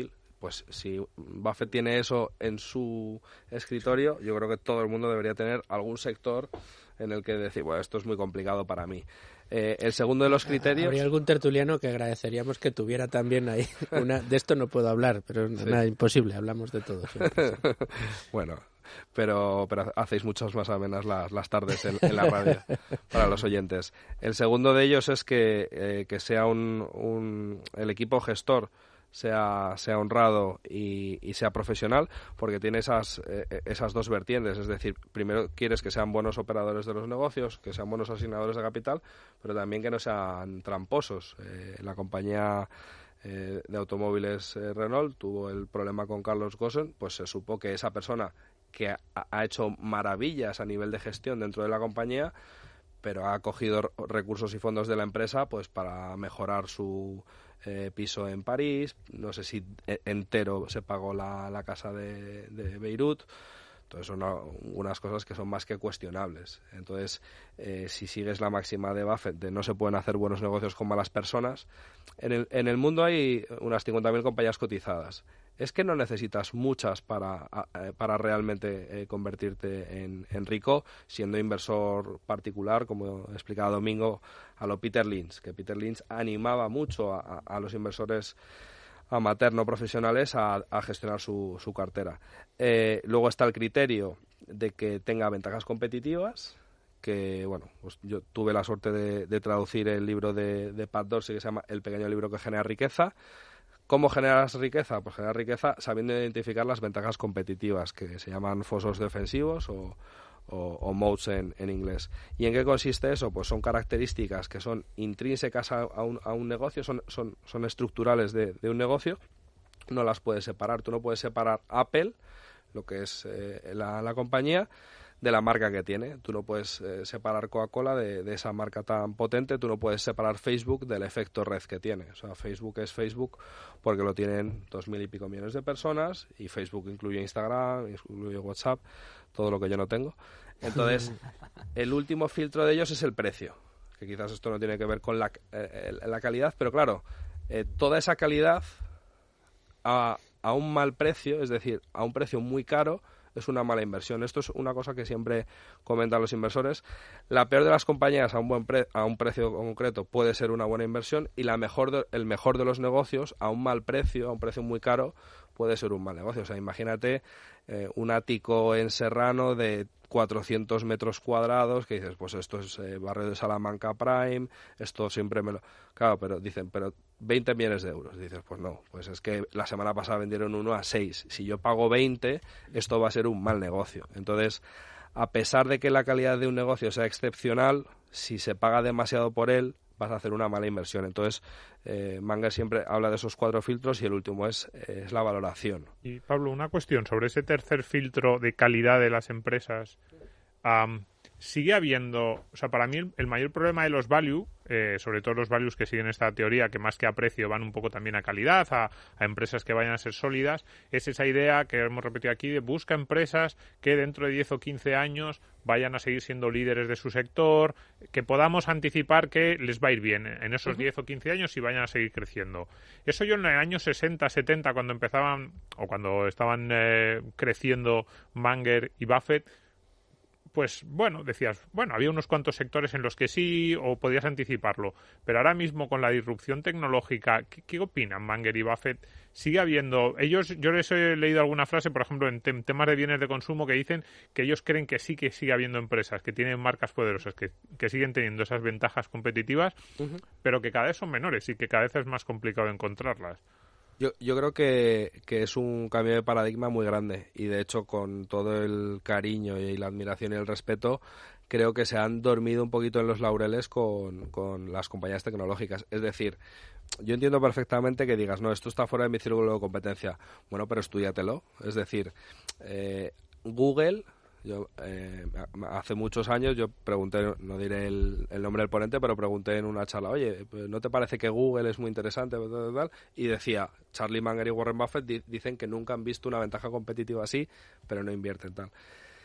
S6: pues si Buffett tiene eso en su escritorio, yo creo que todo el mundo debería tener algún sector en el que decir, bueno, esto es muy complicado para mí. Eh, el segundo de los criterios...
S3: Habría algún tertuliano que agradeceríamos que tuviera también ahí una... De esto no puedo hablar, pero sí. Nada, imposible, hablamos de todo siempre.
S6: Bueno, pero, pero hacéis muchas más amenas las, las tardes en, en la radio para los oyentes. El segundo de ellos es que, eh, que sea un, un... el equipo gestor sea, sea honrado y, y sea profesional, porque tiene esas, eh, esas dos vertientes. Es decir, primero quieres que sean buenos operadores de los negocios, que sean buenos asignadores de capital, pero también que no sean tramposos. Eh, la compañía eh, de automóviles eh, Renault tuvo el problema con Carlos Ghosn, pues se supo que esa persona que ha, ha hecho maravillas a nivel de gestión dentro de la compañía, pero ha cogido recursos y fondos de la empresa pues para mejorar su eh, piso en París, no sé si entero se pagó la, la casa de, de Beirut. Entonces son unas cosas que son más que cuestionables. Entonces, eh, si sigues la máxima de Buffett de no se pueden hacer buenos negocios con malas personas, en el, en el mundo hay unas cincuenta mil compañías cotizadas. Es que no necesitas muchas para, para realmente eh, convertirte en, en rico, siendo inversor particular, como explicaba Domingo, a lo Peter Lynch, que Peter Lynch animaba mucho a, a los inversores amateur no profesionales a, a gestionar su, su cartera. Eh, luego está el criterio de que tenga ventajas competitivas, que bueno, pues yo tuve la suerte de, de traducir el libro de, de Pat Dorsey, que se llama El pequeño libro que genera riqueza. ¿Cómo generas riqueza? Pues generar riqueza sabiendo identificar las ventajas competitivas, que se llaman fosos defensivos o, o, o moats en, en inglés. ¿Y en qué consiste eso? Pues son características que son intrínsecas a, a, un, a un negocio, son, son, son estructurales de, de un negocio, no las puedes separar. Tú no puedes separar Apple, lo que es eh, la, la compañía, de la marca que tiene. Tú no puedes eh, separar Coca-Cola de, de esa marca tan potente, tú no puedes separar Facebook del efecto red que tiene. O sea, Facebook es Facebook porque lo tienen dos mil y pico millones de personas, y Facebook incluye Instagram, incluye WhatsApp, todo lo que yo no tengo. Entonces, el último filtro de ellos es el precio, que quizás esto no tiene que ver con la, eh, la calidad, pero claro, eh, toda esa calidad a, a un mal precio, es decir, a un precio muy caro, es una mala inversión. Esto es una cosa que siempre comentan los inversores. La peor de las compañías a un buen pre a un precio concreto puede ser una buena inversión, y la mejor de, el mejor de los negocios a un mal precio, a un precio muy caro, puede ser un mal negocio. O sea, imagínate eh, un ático en Serrano de cuatrocientos metros cuadrados, que dices, pues esto es eh, barrio de Salamanca Prime, esto siempre me lo... Claro, pero dicen, pero veinte millones de euros. Dices, pues no, pues es que la semana pasada vendieron uno a seis. Si yo pago veinte, esto va a ser un mal negocio. Entonces, a pesar de que la calidad de un negocio sea excepcional, si se paga demasiado por él, vas a hacer una mala inversión. Entonces, eh, Munger siempre habla de esos cuatro filtros, y el último es, eh, es la valoración.
S8: Y Pablo, una cuestión sobre ese tercer filtro de calidad de las empresas. Um, sigue habiendo, o sea, para mí el, el mayor problema de los value, eh, sobre todo los values que siguen esta teoría, que más que a precio van un poco también a calidad, a, a empresas que vayan a ser sólidas, es esa idea que hemos repetido aquí de busca empresas que dentro de diez o quince años vayan a seguir siendo líderes de su sector, que podamos anticipar que les va a ir bien en esos uh-huh. diez o quince años y vayan a seguir creciendo. Eso yo en el año sesenta, setenta, cuando empezaban, o cuando estaban eh, creciendo Munger y Buffett, pues bueno, decías, bueno, había unos cuantos sectores en los que sí, o podías anticiparlo, pero ahora mismo con la disrupción tecnológica, ¿qué, qué opinan Munger y Buffett? Sigue habiendo, ellos, yo les he leído alguna frase, por ejemplo, en tem- temas de bienes de consumo, que dicen que ellos creen que sí que sigue habiendo empresas que tienen marcas poderosas, que, que siguen teniendo esas ventajas competitivas, uh-huh. pero que cada vez son menores y que cada vez es más complicado encontrarlas.
S6: Yo, yo creo que, que es un cambio de paradigma muy grande, y de hecho con todo el cariño y la admiración y el respeto, creo que se han dormido un poquito en los laureles con, con las compañías tecnológicas. Es decir, yo entiendo perfectamente que digas, no, esto está fuera de mi círculo de competencia. Bueno, pero estudiatelo. Es decir, eh, Google... Yo eh, hace muchos años yo pregunté, no diré el, el nombre del ponente, pero pregunté en una charla, oye, ¿no te parece que Google es muy interesante? Y decía, Charlie Munger y Warren Buffett di- dicen que nunca han visto una ventaja competitiva así, pero no invierten tal.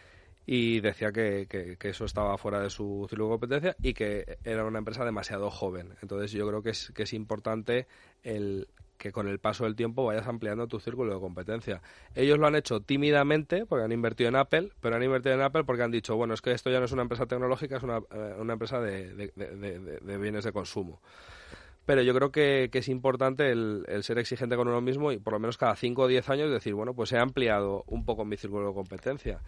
S6: Y decía que, que, que eso estaba fuera de su círculo de competencia y que era una empresa demasiado joven. Entonces yo creo que es, que es importante el que con el paso del tiempo vayas ampliando tu círculo de competencia. Ellos lo han hecho tímidamente porque han invertido en Apple, pero han invertido en Apple porque han dicho, bueno, es que esto ya no es una empresa tecnológica, es una, eh, una empresa de, de, de, de, de bienes de consumo. Pero yo creo que, que es importante el, el ser exigente con uno mismo y por lo menos cada cinco o diez años decir, bueno, pues he ampliado un poco mi círculo de competencia.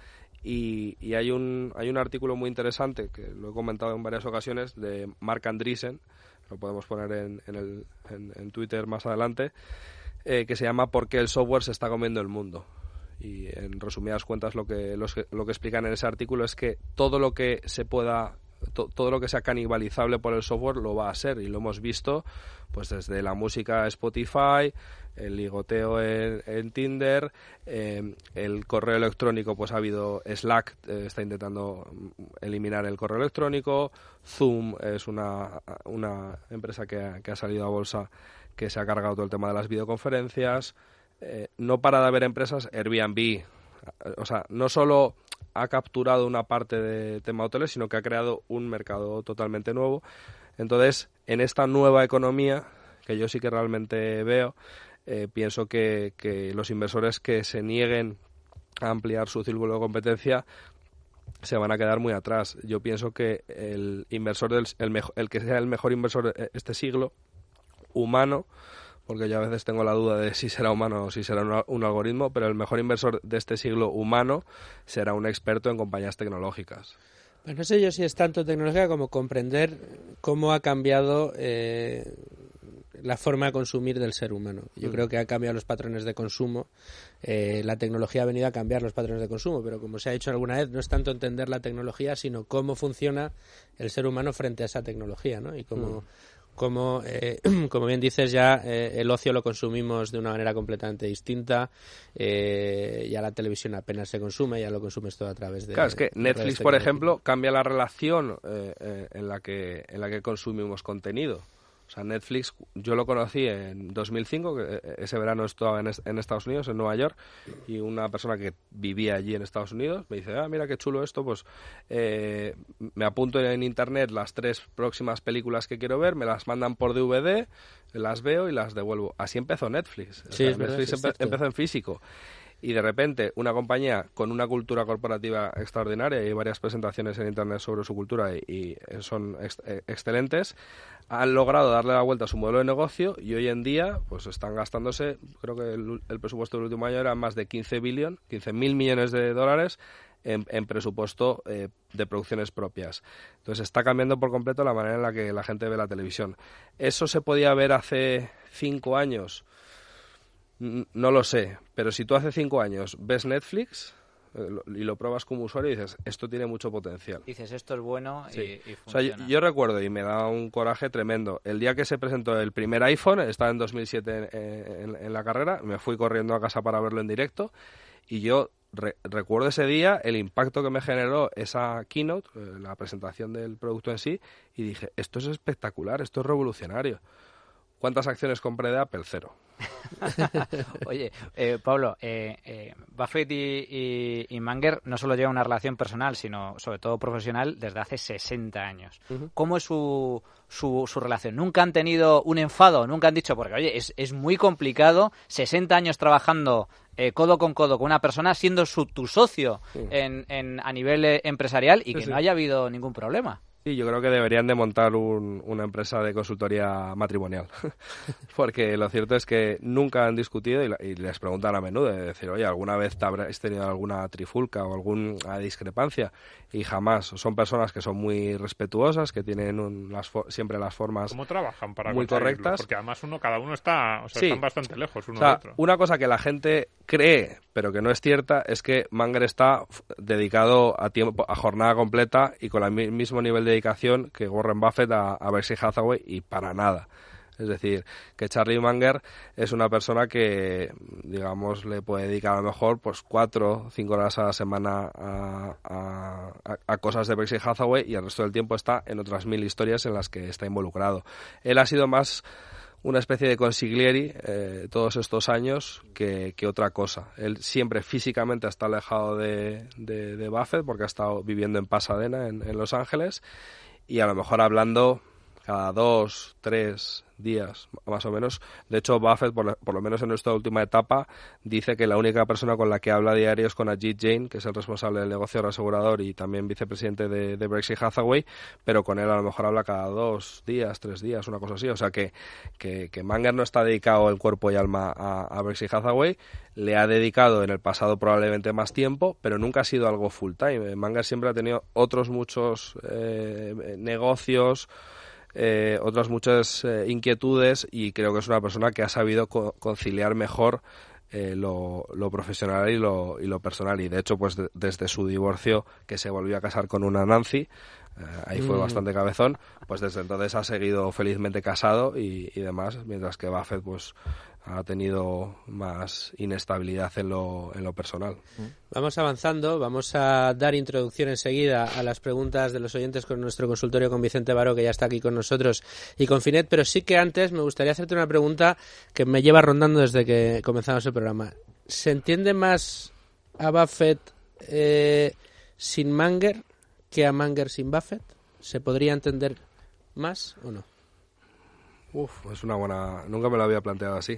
S6: Y, y hay un hay un artículo muy interesante, que lo he comentado en varias ocasiones, de Mark Andreessen, lo podemos poner en, en, el, en, en Twitter más adelante, eh, que se llama ¿Por qué el software se está comiendo el mundo? Y en resumidas cuentas lo que, los, lo que explican en ese artículo es que todo lo que se pueda... todo lo que sea canibalizable por el software lo va a ser, y lo hemos visto pues desde la música Spotify, el ligoteo en, en Tinder, eh, el correo electrónico, pues ha habido Slack, eh, está intentando eliminar el correo electrónico, Zoom es una, una empresa que ha, que ha salido a bolsa que se ha cargado todo el tema de las videoconferencias, eh, no para de haber empresas, Airbnb, o sea, no solo ha capturado una parte de tema hoteles, sino que ha creado un mercado totalmente nuevo. Entonces, en esta nueva economía, que yo sí que realmente veo, eh, pienso que, que los inversores que se nieguen a ampliar su círculo de competencia se van a quedar muy atrás. Yo pienso que el inversor, del, el, mejo, el que sea el mejor inversor de este siglo, humano, porque yo a veces tengo la duda de si será humano o si será un, un algoritmo, pero el mejor inversor de este siglo humano será un experto en compañías tecnológicas.
S3: Pues no sé yo si es tanto tecnología como comprender cómo ha cambiado eh, la forma de consumir del ser humano. Yo mm. creo que ha cambiado los patrones de consumo. Eh, la tecnología ha venido a cambiar los patrones de consumo, pero como se ha dicho alguna vez, no es tanto entender la tecnología, sino cómo funciona el ser humano frente a esa tecnología, ¿no? Y cómo... Mm. Como, eh, como bien dices, ya eh, el ocio lo consumimos de una manera completamente distinta, eh, ya la televisión apenas se consume, ya lo consumes todo a través de...
S6: Claro, es que Netflix, por ejemplo, cambia la relación eh, eh, en la que en la que consumimos contenido. O sea, Netflix, yo lo conocí en dos mil cinco, que ese verano estaba en, en Estados Unidos, en Nueva York, y una persona que vivía allí en Estados Unidos me dice, ah, mira qué chulo esto, pues eh, me apunto en internet las tres próximas películas que quiero ver, me las mandan por D V D, las veo y las devuelvo. Así empezó Netflix.
S3: Sí, o sea, Netflix
S6: empe- empezó en físico. Y de repente una compañía con una cultura corporativa extraordinaria, y hay varias presentaciones en internet sobre su cultura y, y son ex- excelentes, han logrado darle la vuelta a su modelo de negocio y hoy en día pues están gastándose, creo que el, el presupuesto del último año era más de quince billones, quince mil millones de dólares en, en presupuesto eh, de producciones propias. Entonces está cambiando por completo la manera en la que la gente ve la televisión. ¿Eso se podía ver hace cinco años? No lo sé, pero si tú hace cinco años ves Netflix eh, lo, y lo pruebas como usuario y dices, esto tiene mucho potencial.
S7: Dices, esto es bueno
S6: sí.
S7: y, y funciona.
S6: O sea, yo, yo recuerdo, y me da un coraje tremendo, el día que se presentó el primer iPhone, estaba en dos mil siete en, en, en la carrera, me fui corriendo a casa para verlo en directo y yo re, recuerdo ese día el impacto que me generó esa keynote, eh, la presentación del producto en sí, y dije, esto es espectacular, esto es revolucionario. ¿Cuántas acciones compré de Apple? Cero.
S7: Oye, eh, Pablo, eh, eh, Buffett y, y, y Munger no solo llevan una relación personal, sino sobre todo profesional desde hace sesenta años. Uh-huh. ¿Cómo es su, su, su relación? ¿Nunca han tenido un enfado? ¿Nunca han dicho, porque oye, es, es muy complicado, sesenta años trabajando eh, codo con codo con una persona, siendo su, tu socio sí. en, en, a nivel eh, empresarial y que sí, sí. no haya habido ningún problema?
S6: Sí, yo creo que deberían de montar un, una empresa de consultoría matrimonial, porque lo cierto es que nunca han discutido y, y les preguntan a menudo, de decir, oye, ¿alguna vez te habrás tenido alguna trifulca o alguna discrepancia? Y jamás. Son personas que son muy respetuosas, que tienen un, las for- siempre las formas
S8: ¿Cómo trabajan para
S6: muy correctas?
S8: Porque además uno, cada uno está, o sea,
S6: sí.
S8: están bastante lejos uno
S6: o sea,
S8: del otro.
S6: Una cosa que la gente cree, pero que no es cierta, es que Munger está dedicado a tiempo, a jornada completa y con el mismo nivel de dedicación que Warren Buffett a, a Berkshire Hathaway, y para nada. Es decir, que Charlie Munger es una persona que, digamos, le puede dedicar a lo mejor pues cuatro o cinco horas a la semana a, a, a cosas de Berkshire Hathaway y el resto del tiempo está en otras mil historias en las que está involucrado. Él ha sido más una especie de consiglieri eh, todos estos años que, que otra cosa. Él siempre físicamente está alejado de, de, de Buffett porque ha estado viviendo en Pasadena, en, en Los Ángeles, y a lo mejor hablando cada dos, tres días, más o menos. De hecho, Buffett, por, por lo menos en esta última etapa, dice que la única persona con la que habla a diario es con Ajit Jain, que es el responsable del negocio reasegurador y también vicepresidente de, de Berkshire Hathaway, pero con él a lo mejor habla cada dos días, tres días, una cosa así. O sea que, que, que Munger no está dedicado el cuerpo y alma a, a Berkshire Hathaway, le ha dedicado en el pasado probablemente más tiempo, pero nunca ha sido algo full time. Munger siempre ha tenido otros muchos eh, negocios, Eh, otras muchas eh, inquietudes, y creo que es una persona que ha sabido co- conciliar mejor eh, lo, lo profesional y lo, y lo personal, y de hecho pues de, desde su divorcio, que se volvió a casar con una Nancy, eh, ahí fue mm. bastante cabezón, pues desde entonces ha seguido felizmente casado y, y demás, mientras que Buffett pues ha tenido más inestabilidad en lo, en lo personal.
S3: Vamos avanzando, vamos a dar introducción enseguida a las preguntas de los oyentes con nuestro consultorio con Vicente Baró, que ya está aquí con nosotros, y con Finet, pero sí que antes me gustaría hacerte una pregunta que me lleva rondando desde que comenzamos el programa. ¿Se entiende más a Buffett eh, sin Munger que a Munger sin Buffett? ¿Se podría entender más o no?
S6: Uf, es una buena... Nunca me lo había planteado así.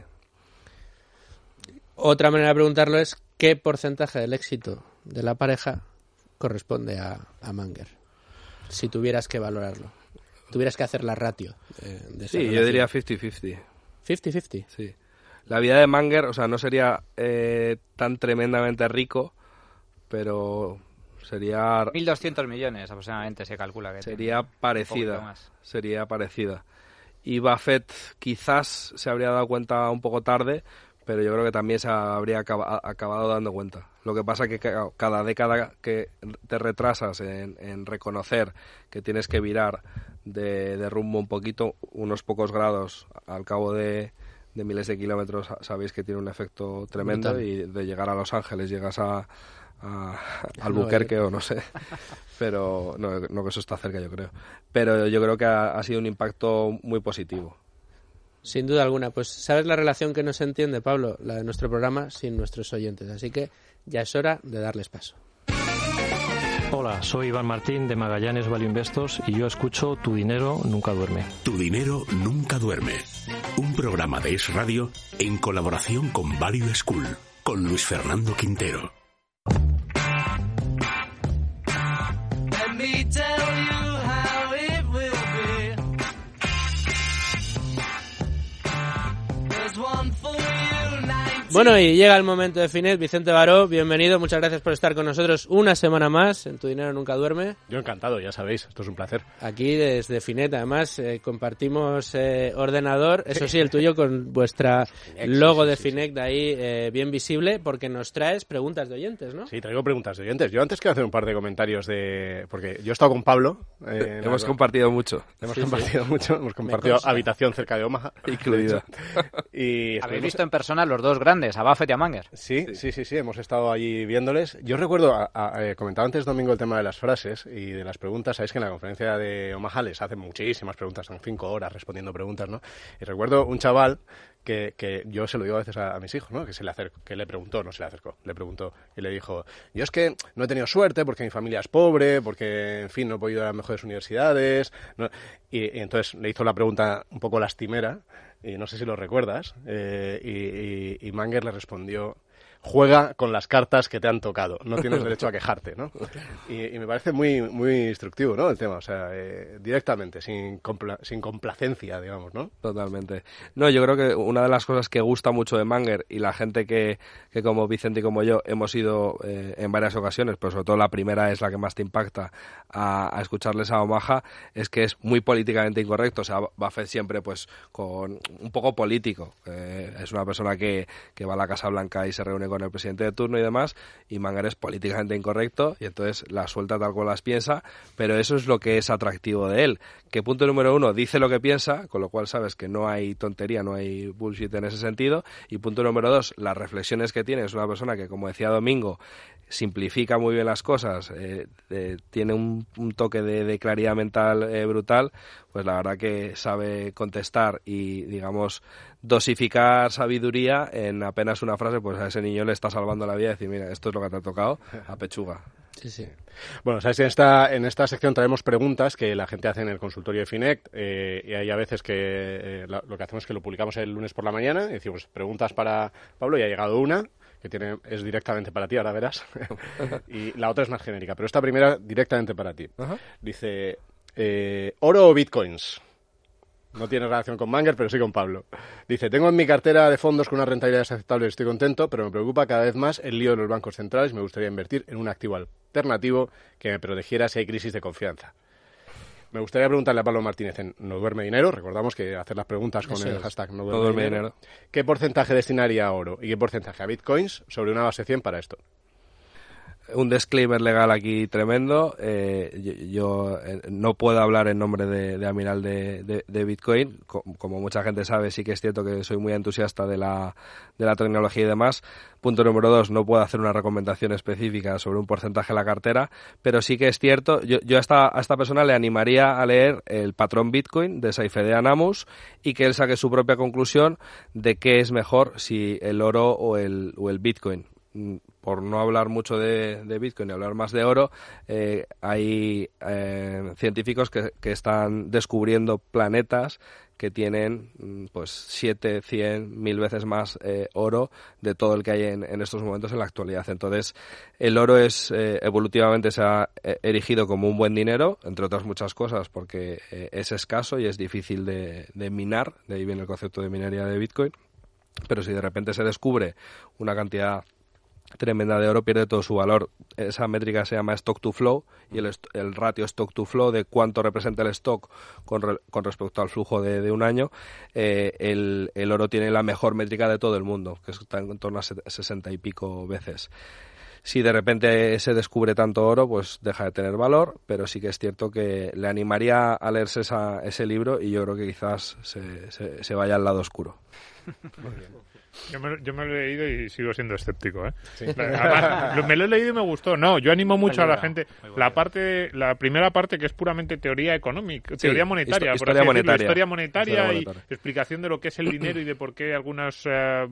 S3: Otra manera de preguntarlo es ¿qué porcentaje del éxito de la pareja corresponde a, a Munger? Si tuvieras que valorarlo. Tuvieras que hacer la ratio de, de esa
S6: Sí,
S3: relación.
S6: yo diría cincuenta cincuenta.
S3: cincuenta cincuenta.
S6: Sí. La vida de Munger, o sea, no sería eh, tan tremendamente rico, pero sería...
S7: mil doscientos millones aproximadamente se calcula que
S6: sería
S7: tiene.
S6: parecida. Sería parecida. Y Buffett quizás se habría dado cuenta un poco tarde, pero yo creo que también se habría acaba, acabado dando cuenta. Lo que pasa es que cada década que te retrasas en, en reconocer que tienes que virar de, de rumbo un poquito, unos pocos grados al cabo de, de miles de kilómetros, sabéis que tiene un efecto tremendo. Brutal. Y de llegar a Los Ángeles llegas a, a Albuquerque no, o no sé, pero no, no que eso está cerca, yo creo. Pero yo creo que ha, ha sido un impacto muy positivo.
S3: Sin duda alguna. Pues sabes la relación que no se entiende, Pablo, la de nuestro programa sin nuestros oyentes. Así que ya es hora de darles paso.
S9: Hola, soy Iván Martín de Magallanes Value Investors y yo escucho Tu Dinero Nunca Duerme.
S2: Tu Dinero Nunca Duerme. Un programa de Es Radio en colaboración con Value School, con Luis Fernando Quintero.
S3: Bueno, y llega el momento de Finet. Vicente Baró, bienvenido, muchas gracias por estar con nosotros una semana más en Tu Dinero Nunca Duerme.
S10: Yo encantado, ya sabéis, esto es un placer.
S3: Aquí desde Finet, además, eh, compartimos eh, ordenador, eso sí, el tuyo con vuestra logo de Finet de ahí eh, bien visible, porque nos traes preguntas de oyentes, ¿no?
S10: Sí, traigo preguntas de oyentes. Yo antes quiero hacer un par de comentarios de... porque yo he estado con Pablo.
S6: Eh, hemos compartido mucho.
S10: Hemos
S3: sí,
S10: compartido
S3: sí.
S10: mucho, hemos compartido habitación cerca de Omaha.
S6: Incluida.
S7: Y habéis visto en persona los dos grandes, a Buffett y a Munger.
S10: Sí, sí, sí, sí, sí, hemos estado allí viéndoles. Yo recuerdo, a, a, eh, comentaba antes domingo el tema de las frases y de las preguntas. Sabéis que en la conferencia de Omaha les hacen muchísimas preguntas, son cinco horas respondiendo preguntas, ¿no? Y recuerdo un chaval que, que yo se lo digo a veces a, a mis hijos, ¿no? Que se le acercó, que le preguntó, no se le acercó, le preguntó y le dijo, yo es que no he tenido suerte porque mi familia es pobre, porque, en fin, no he podido ir a las mejores universidades, ¿no? y, y entonces le hizo la pregunta un poco lastimera, y no sé si lo recuerdas, eh, y, y, y Munger le respondió, juega con las cartas que te han tocado, no tienes derecho a quejarte, ¿no? Y, y me parece muy muy instructivo, ¿no? El tema, o sea, eh, directamente, sin, compla- sin complacencia, digamos, ¿no?
S6: Totalmente. No, yo creo que una de las cosas que gusta mucho de Munger y la gente que, que como Vicente y como yo hemos ido eh, en varias ocasiones, pero sobre todo la primera es la que más te impacta a, a escucharles a Omaha, es que es muy políticamente incorrecto. O sea, Buffett siempre pues con un poco político. Eh, es una persona que, que va a la Casa Blanca y se reúne con el presidente de turno y demás, y Munger es políticamente incorrecto y entonces la suelta tal cual las piensa, pero eso es lo que es atractivo de él, que punto número uno, dice lo que piensa, con lo cual sabes que no hay tontería, no hay bullshit en ese sentido, y punto número dos, las reflexiones que tiene, es una persona que, como decía Domingo, simplifica muy bien las cosas, eh, eh, tiene un, un toque de, de claridad mental eh, brutal, pues la verdad que sabe contestar y, digamos, dosificar sabiduría en apenas una frase, pues a ese niño le está salvando la vida y decir, mira, esto es lo que te ha tocado, a pechuga.
S3: Sí, sí.
S10: Bueno, sabes, en esta, en esta sección traemos preguntas que la gente hace en el consultorio de Finect eh, y hay a veces que eh, la, lo que hacemos es que lo publicamos el lunes por la mañana y decimos preguntas para Pablo y ha llegado una que tiene es directamente para ti, ahora verás, y la otra es más genérica, pero esta primera directamente para ti. Uh-huh. Dice, eh, ¿oro o bitcoins? No tiene relación con Manger, pero sí con Pablo. Dice, tengo en mi cartera de fondos con una rentabilidad aceptable y estoy contento, pero me preocupa cada vez más el lío de los bancos centrales y me gustaría invertir en un activo alternativo que me protegiera si hay crisis de confianza. Me gustaría preguntarle a Pablo Martínez en No Duerme Dinero, recordamos que hacer las preguntas con Eso el es. hashtag No Duerme, no duerme dinero. dinero, ¿qué porcentaje destinaría a oro y qué porcentaje a bitcoins sobre una base cien para esto?
S6: Un disclaimer legal aquí tremendo. Eh, yo yo eh, no puedo hablar en nombre de, de Amiral de, de, de Bitcoin. Co como mucha gente sabe, sí que es cierto que soy muy entusiasta de la, de la tecnología y demás. Punto número dos, no puedo hacer una recomendación específica sobre un porcentaje de la cartera, pero sí que es cierto, yo, yo a, esta, a esta persona le animaría a leer el patrón Bitcoin de Saifedean Ammous y que él saque su propia conclusión de qué es mejor, si el oro o el, o el Bitcoin. Por no hablar mucho de, de Bitcoin y hablar más de oro, eh, hay eh, científicos que, que están descubriendo planetas que tienen pues siete, cien, mil veces más eh, oro de todo el que hay en, en estos momentos en la actualidad. Entonces, el oro es eh, evolutivamente se ha erigido como un buen dinero, entre otras muchas cosas, porque eh, es escaso y es difícil de, de minar, de ahí viene el concepto de minería de Bitcoin. Pero si de repente se descubre una cantidad tremenda de oro, pierde todo su valor. Esa métrica se llama stock to flow y el, el ratio stock to flow de cuánto representa el stock con, re, con respecto al flujo de, de un año, eh, el, el oro tiene la mejor métrica de todo el mundo, que está en torno a sesenta y pico veces. Si de repente se descubre tanto oro, pues deja de tener valor, pero sí que es cierto que le animaría a leerse esa, ese libro y yo creo que quizás se, se, se vaya al lado oscuro.
S8: Muy bien. Yo me, yo me lo he leído y sigo siendo escéptico, ¿eh? Sí. Además, lo, me lo he leído y me gustó. No, yo animo mucho a la gente. La parte, la primera parte que es puramente teoría económica, sí, teoría monetaria,
S6: histo-
S8: por
S6: historia,
S8: así
S6: monetaria.
S8: Decirlo, historia monetaria. Historia monetaria y explicación de lo que es el dinero y de por qué algunos, eh,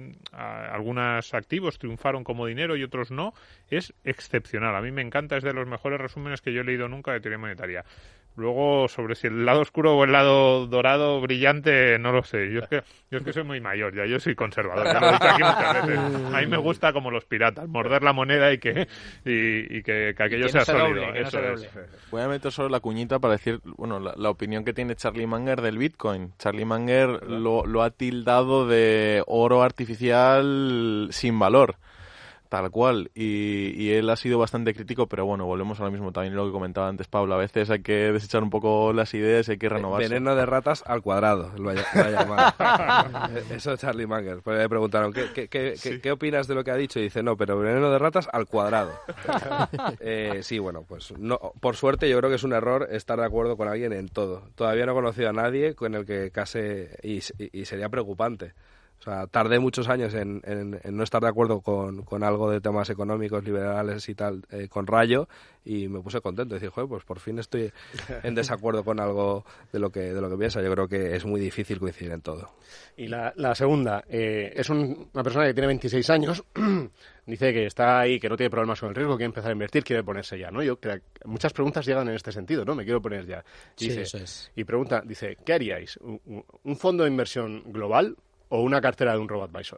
S8: algunos activos triunfaron como dinero y otros no, es excepcional. A mí me encanta, es de los mejores resúmenes que yo he leído nunca de teoría monetaria. Luego, sobre si el lado oscuro o el lado dorado brillante, no lo sé. Yo es que yo es que soy muy mayor ya, yo soy conservador, ya lo he dicho aquí muchas veces. A mí me gusta como los piratas, morder la moneda y que y, y que, que aquello que sea no se sólido. Doble, Eso no es.
S5: Voy a meter solo la cuñita para decir, bueno, la, la opinión que tiene Charlie Munger del Bitcoin. Charlie Munger lo, lo ha tildado de oro artificial sin valor. Tal cual, y, y él ha sido bastante crítico, pero bueno, volvemos a lo mismo, también lo que comentaba antes Pablo, a veces hay que desechar un poco las ideas, hay que renovarse.
S6: Veneno de ratas al cuadrado, lo ha, lo ha llamado. Eso es Charlie Munger. Pues le preguntaron, ¿qué, qué, qué, sí. ¿qué opinas de lo que ha dicho? Y dice, no, pero veneno de ratas al cuadrado. eh, sí, bueno, pues no, por suerte yo creo que es un error estar de acuerdo con alguien en todo. Todavía no he conocido a nadie con el que case, y, y, y sería preocupante. O sea, tardé muchos años en, en, en no estar de acuerdo con, con algo de temas económicos, liberales y tal, eh, con Rayo, y me puse contento. Decir, joder, pues por fin estoy en desacuerdo con algo de lo que de lo que piensa. Yo creo que es muy difícil coincidir en todo.
S10: Y la, la segunda, eh, es un, una persona que tiene veintiséis años, dice que está ahí, que no tiene problemas con el riesgo, quiere empezar a invertir, quiere ponerse ya, ¿no? Yo creo que muchas preguntas llegan en este sentido, ¿no? Me quiero poner ya. Dice,
S3: sí, eso es. Y
S10: pregunta, dice, ¿qué haríais? ¿Un, un fondo de inversión global o una cartera de un robo-advisor?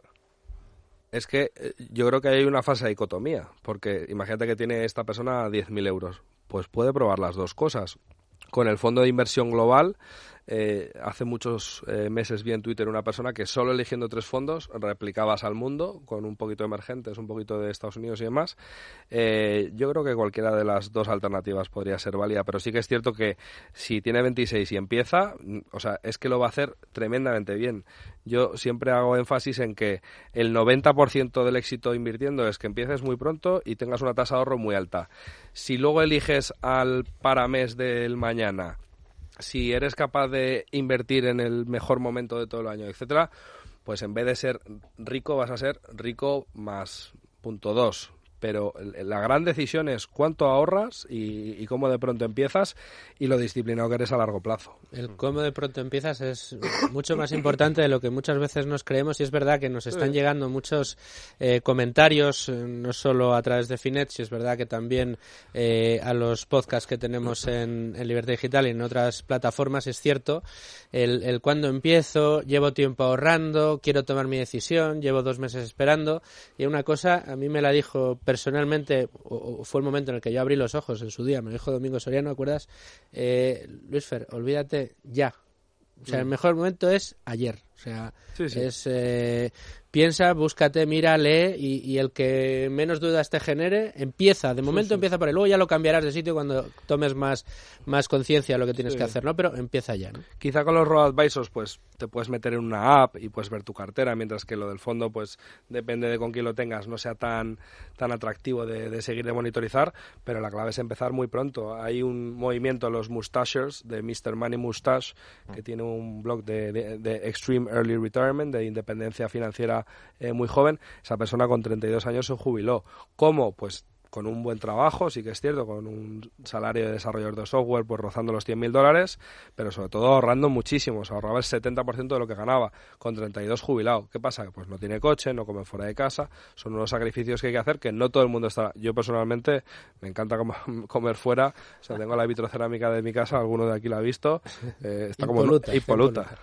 S6: Es que yo creo que hay una falsa dicotomía, porque imagínate que tiene esta persona diez mil euros, pues puede probar las dos cosas. Con el fondo de inversión global, eh, hace muchos eh, meses vi en Twitter una persona que solo eligiendo tres fondos replicabas al mundo, con un poquito de emergentes, un poquito de Estados Unidos y demás. Eh, yo creo que cualquiera de las dos alternativas podría ser válida, pero sí que es cierto que si tiene veintiséis y empieza, o sea, es que lo va a hacer tremendamente bien. Yo siempre hago énfasis en que el noventa por ciento del éxito invirtiendo es que empieces muy pronto y tengas una tasa de ahorro muy alta. Si luego eliges al paramés del mañana, si eres capaz de invertir en el mejor momento de todo el año, etcétera, pues en vez de ser rico vas a ser rico más punto dos. pero la gran decisión es cuánto ahorras y, y cómo de pronto empiezas y lo disciplinado que eres a largo plazo.
S3: El cómo de pronto empiezas es mucho más importante de lo que muchas veces nos creemos, y es verdad que nos están llegando muchos eh, comentarios, no solo a través de Finet, si es verdad que también eh, a los podcasts que tenemos en, en Libertad Digital y en otras plataformas. Es cierto, el, el cuándo empiezo, llevo tiempo ahorrando, quiero tomar mi decisión, llevo dos meses esperando, y una cosa a mí me la dijo personalmente, o, o fue el momento en el que yo abrí los ojos en su día, me dijo Domingo Soriano, ¿acuerdas? Eh, Luis Fer, olvídate ya. O sea, el mejor momento es ayer. O sea,
S6: sí, sí.
S3: es eh, piensa, búscate, mira, lee, y, y el que menos dudas te genere, empieza. De momento sí, sí. empieza por ahí. Luego ya lo cambiarás de sitio cuando tomes más, más conciencia de lo que tienes sí. que hacer, ¿no? Pero empieza ya, ¿no?
S6: Quizá con los robo-advisors, pues, te puedes meter en una app y puedes ver tu cartera, mientras que lo del fondo, pues, depende de con quién lo tengas, no sea tan, tan atractivo de, de seguir, de monitorizar, pero la clave es empezar muy pronto. Hay un movimiento, los Mustachers, de mister Money Mustache, que tiene un blog de, de, de Extreme Early Retirement, de independencia financiera eh, muy joven. Esa persona con treinta y dos años se jubiló. ¿Cómo? Pues con un buen trabajo, sí que es cierto, con un salario de desarrollador de software pues rozando los cien mil dólares, pero sobre todo ahorrando muchísimo. Se ahorraba el setenta por ciento de lo que ganaba, con treinta y dos jubilado. ¿Qué pasa? Pues no tiene coche, no come fuera de casa, son unos sacrificios que hay que hacer que no todo el mundo está. Yo personalmente me encanta com- comer fuera, o sea, tengo la vitrocerámica de mi casa, alguno de aquí la ha visto, eh, está como
S3: impoluta.
S6: impoluta.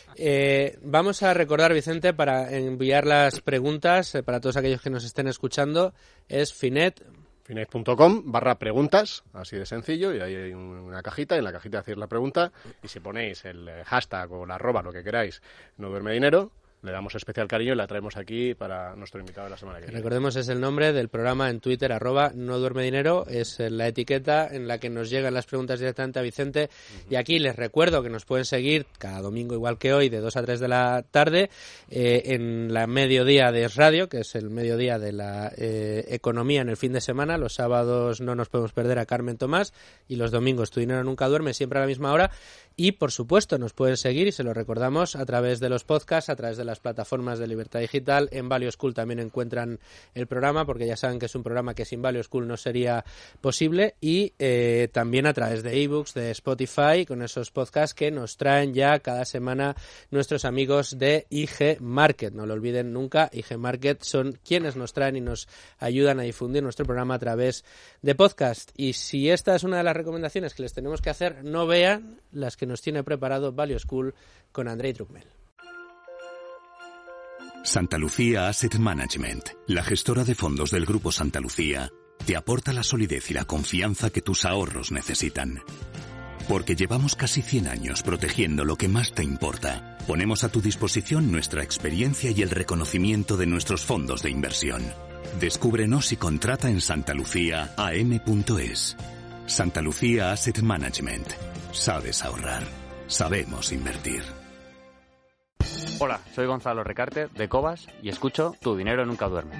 S3: Eh, vamos a recordar, Vicente, para enviar las preguntas, eh, para todos aquellos que nos estén escuchando, es Finet.
S10: Finet punto com barra preguntas, así de sencillo, y ahí hay una cajita, y en la cajita hacéis la pregunta, y si ponéis el hashtag o la arroba, lo que queráis, no duerme dinero, le damos especial cariño y la traemos aquí para nuestro invitado de la semana que viene.
S3: Recordemos, es el nombre del programa en Twitter, arroba no duerme dinero, es la etiqueta en la que nos llegan las preguntas directamente a Vicente. Uh-huh. Y aquí les recuerdo que nos pueden seguir cada domingo, igual que hoy, de dos a tres de la tarde, eh, en la mediodía de Es Radio, que es el mediodía de la eh, economía en el fin de semana. Los sábados no nos podemos perder a Carmen Tomás, y los domingos Tu Dinero Nunca Duerme, siempre a la misma hora. Y, por supuesto, nos pueden seguir, y se lo recordamos, a través de los podcasts, a través de las plataformas de Libertad Digital. En Value School también encuentran el programa, porque ya saben que es un programa que sin Value School no sería posible. Y eh, también a través de ebooks, de Spotify, con esos podcasts que nos traen ya cada semana nuestros amigos de I G Market. No lo olviden nunca, I G Market son quienes nos traen y nos ayudan a difundir nuestro programa a través de podcast. Y si esta es una de las recomendaciones que les tenemos que hacer, no vean las que nos tiene preparado Value School con Andrei Druckmel.
S2: Santa Lucía Asset Management, la gestora de fondos del Grupo Santa Lucía, te aporta la solidez y la confianza que tus ahorros necesitan. Porque llevamos casi cien años protegiendo lo que más te importa. Ponemos a tu disposición nuestra experiencia y el reconocimiento de nuestros fondos de inversión. Descúbrenos y contrata en santalucía a m punto es. Santa Lucía Asset Management. Sabes ahorrar. Sabemos invertir.
S11: Hola, soy Gonzalo Recarte, de Cobas, y escucho Tu Dinero Nunca Duerme.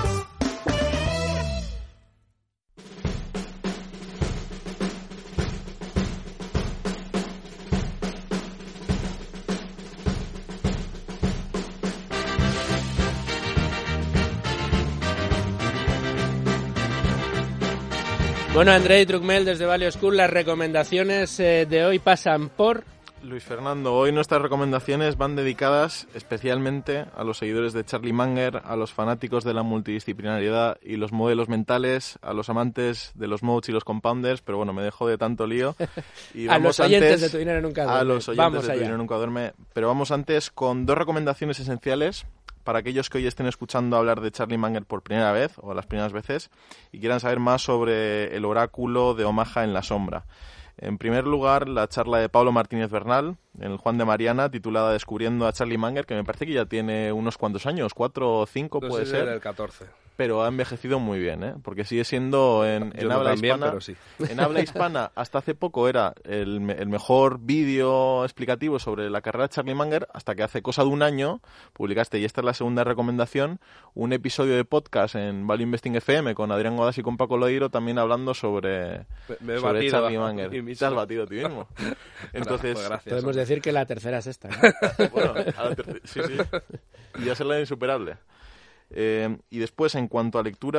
S3: Bueno, Andrei Druckmel desde Value School, las recomendaciones eh, de hoy pasan por...
S5: Luis Fernando, hoy nuestras recomendaciones van dedicadas especialmente a los seguidores de Charlie Munger, a los fanáticos de la multidisciplinariedad y los modelos mentales, a los amantes de los modes y los compounders, pero bueno, me dejo de tanto lío. Y
S3: a los oyentes
S5: antes,
S3: de Tu Dinero Nunca Duerme.
S5: A los oyentes
S3: vamos
S5: de Tu
S3: allá.
S5: Dinero Nunca Duerme, pero vamos antes con dos recomendaciones esenciales para aquellos que hoy estén escuchando hablar de Charlie Munger por primera vez, o las primeras veces, y quieran saber más sobre el oráculo de Omaha en la sombra. En primer lugar, la charla de Pablo Martínez Bernal, en el Juan de Mariana, titulada Descubriendo a Charlie Munger, que me parece que ya tiene unos cuantos años, cuatro o cinco
S6: no
S5: puede
S6: sé
S5: ser.
S6: Del catorce.
S5: Pero ha envejecido muy bien, ¿eh? Porque sigue siendo en, en
S6: no
S5: habla
S6: también,
S5: hispana.
S6: Pero sí.
S5: En habla hispana, hasta hace poco era el, el mejor vídeo explicativo sobre la carrera de Charlie Munger, hasta que hace cosa de un año publicaste, y esta es la segunda recomendación, un episodio de podcast en Value Investing F M con Adrián Godas y con Paco Loiro, también hablando sobre,
S6: me, me he
S5: sobre
S6: batido
S5: Charlie Munger. Te has batido a ti mismo. Entonces,
S6: pues gracias,
S3: podemos
S6: hombre.
S3: decir que la tercera es esta, ¿no?
S5: Bueno, a la tercera, sí, sí. Y ya será insuperable. Eh, y después, en cuanto a lecturas,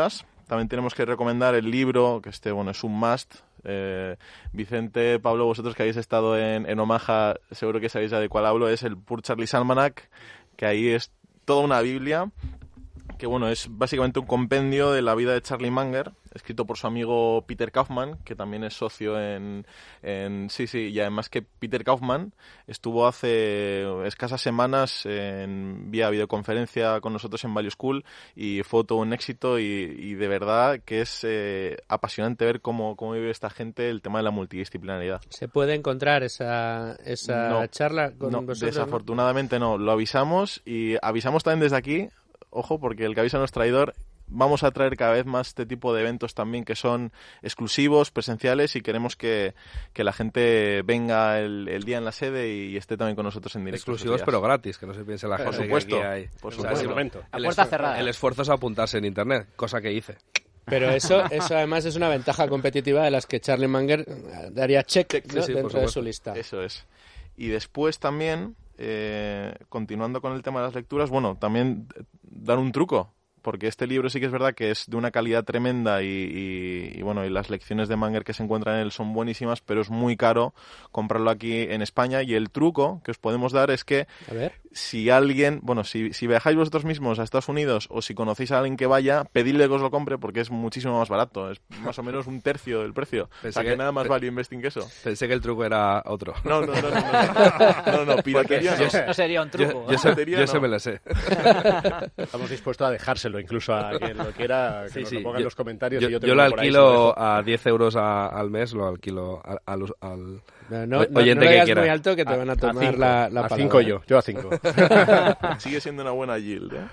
S5: también tenemos que recomendar el libro, que este, bueno, es un must. Eh, Vicente, Pablo, vosotros que habéis estado en, en Omaha, seguro que sabéis ya de cuál hablo, es el Poor Charlie's Almanac, que ahí es toda una Biblia, que bueno, es básicamente un compendio de la vida de Charlie Munger, escrito por su amigo Peter Kaufman, que también es socio en, en... Sí, sí, y además que Peter Kaufman estuvo hace escasas semanas en vía videoconferencia con nosotros en Value School y fue todo un éxito y, y de verdad que es eh, apasionante ver cómo, cómo vive esta gente el tema de la multidisciplinaridad.
S3: ¿Se puede encontrar esa, esa
S5: no,
S3: charla con
S5: no,
S3: vosotros?
S5: Desafortunadamente no? no, lo avisamos y avisamos también desde aquí, ojo, porque el que avisa no es traidor. Vamos a traer cada vez más este tipo de eventos también que son exclusivos, presenciales, y queremos que, que la gente venga el, el día en la sede y esté también con nosotros en directo.
S6: Exclusivos pero gratis, que no se piense la gente.
S5: Por supuesto,
S6: que aquí hay.
S5: por
S6: O sea,
S5: supuesto.
S6: momento.
S7: A
S6: El
S7: puerta
S6: esfu-
S7: cerrada.
S6: El esfuerzo es apuntarse en internet, cosa que hice.
S3: Pero eso, eso además es una ventaja competitiva de las que Charlie Munger daría check,
S5: Check,
S3: ¿no?
S5: sí, sí,
S3: dentro
S5: por
S3: de
S5: supuesto.
S3: su lista.
S5: Eso es. Y después también, eh, continuando con el tema de las lecturas, bueno, también dar un truco. Porque este libro sí que es verdad que es de una calidad tremenda y, y, y bueno, y las lecciones de Munger que se encuentran en él son buenísimas, pero es muy caro comprarlo aquí en España. Y el truco que os podemos dar es que
S3: A ver.
S5: si alguien, bueno, si, si viajáis vosotros mismos a Estados Unidos o si conocéis a alguien que vaya, pedidle que os lo compre porque es muchísimo más barato, es más o menos un tercio del precio.
S6: Pensé
S5: o sea que,
S6: que-
S5: nada más
S6: pe-
S5: value investing que eso.
S6: Pensé que el truco era otro.
S5: No, no, no, no, no, no, no, piratería no.
S7: Eso sería un truco.
S6: Yo, yo, se,
S5: Piratería
S6: yo
S5: no.
S6: se me lo sé.
S10: Estamos dispuestos a dejárselo incluso a quien lo quiera, que
S6: Sí,
S10: nos
S6: sí.
S10: lo ponga en
S6: Yo-
S10: los comentarios.
S6: Yo,
S10: y yo, te
S6: yo
S10: lo
S6: lo
S10: por ahí,
S6: alquilo
S10: se lo dejo.
S6: a diez euros a- al mes, lo alquilo al, al, al
S3: No, no,
S6: o-
S3: no,
S6: oyente
S3: no
S6: que
S3: digas
S6: quiera.
S3: muy alto que te
S10: A-
S3: van a
S10: a
S3: tomar
S10: cinco,
S3: la, la
S10: a
S3: palabra.
S10: cinco yo, yo a cinco.
S5: Sigue siendo una buena yield, ¿eh?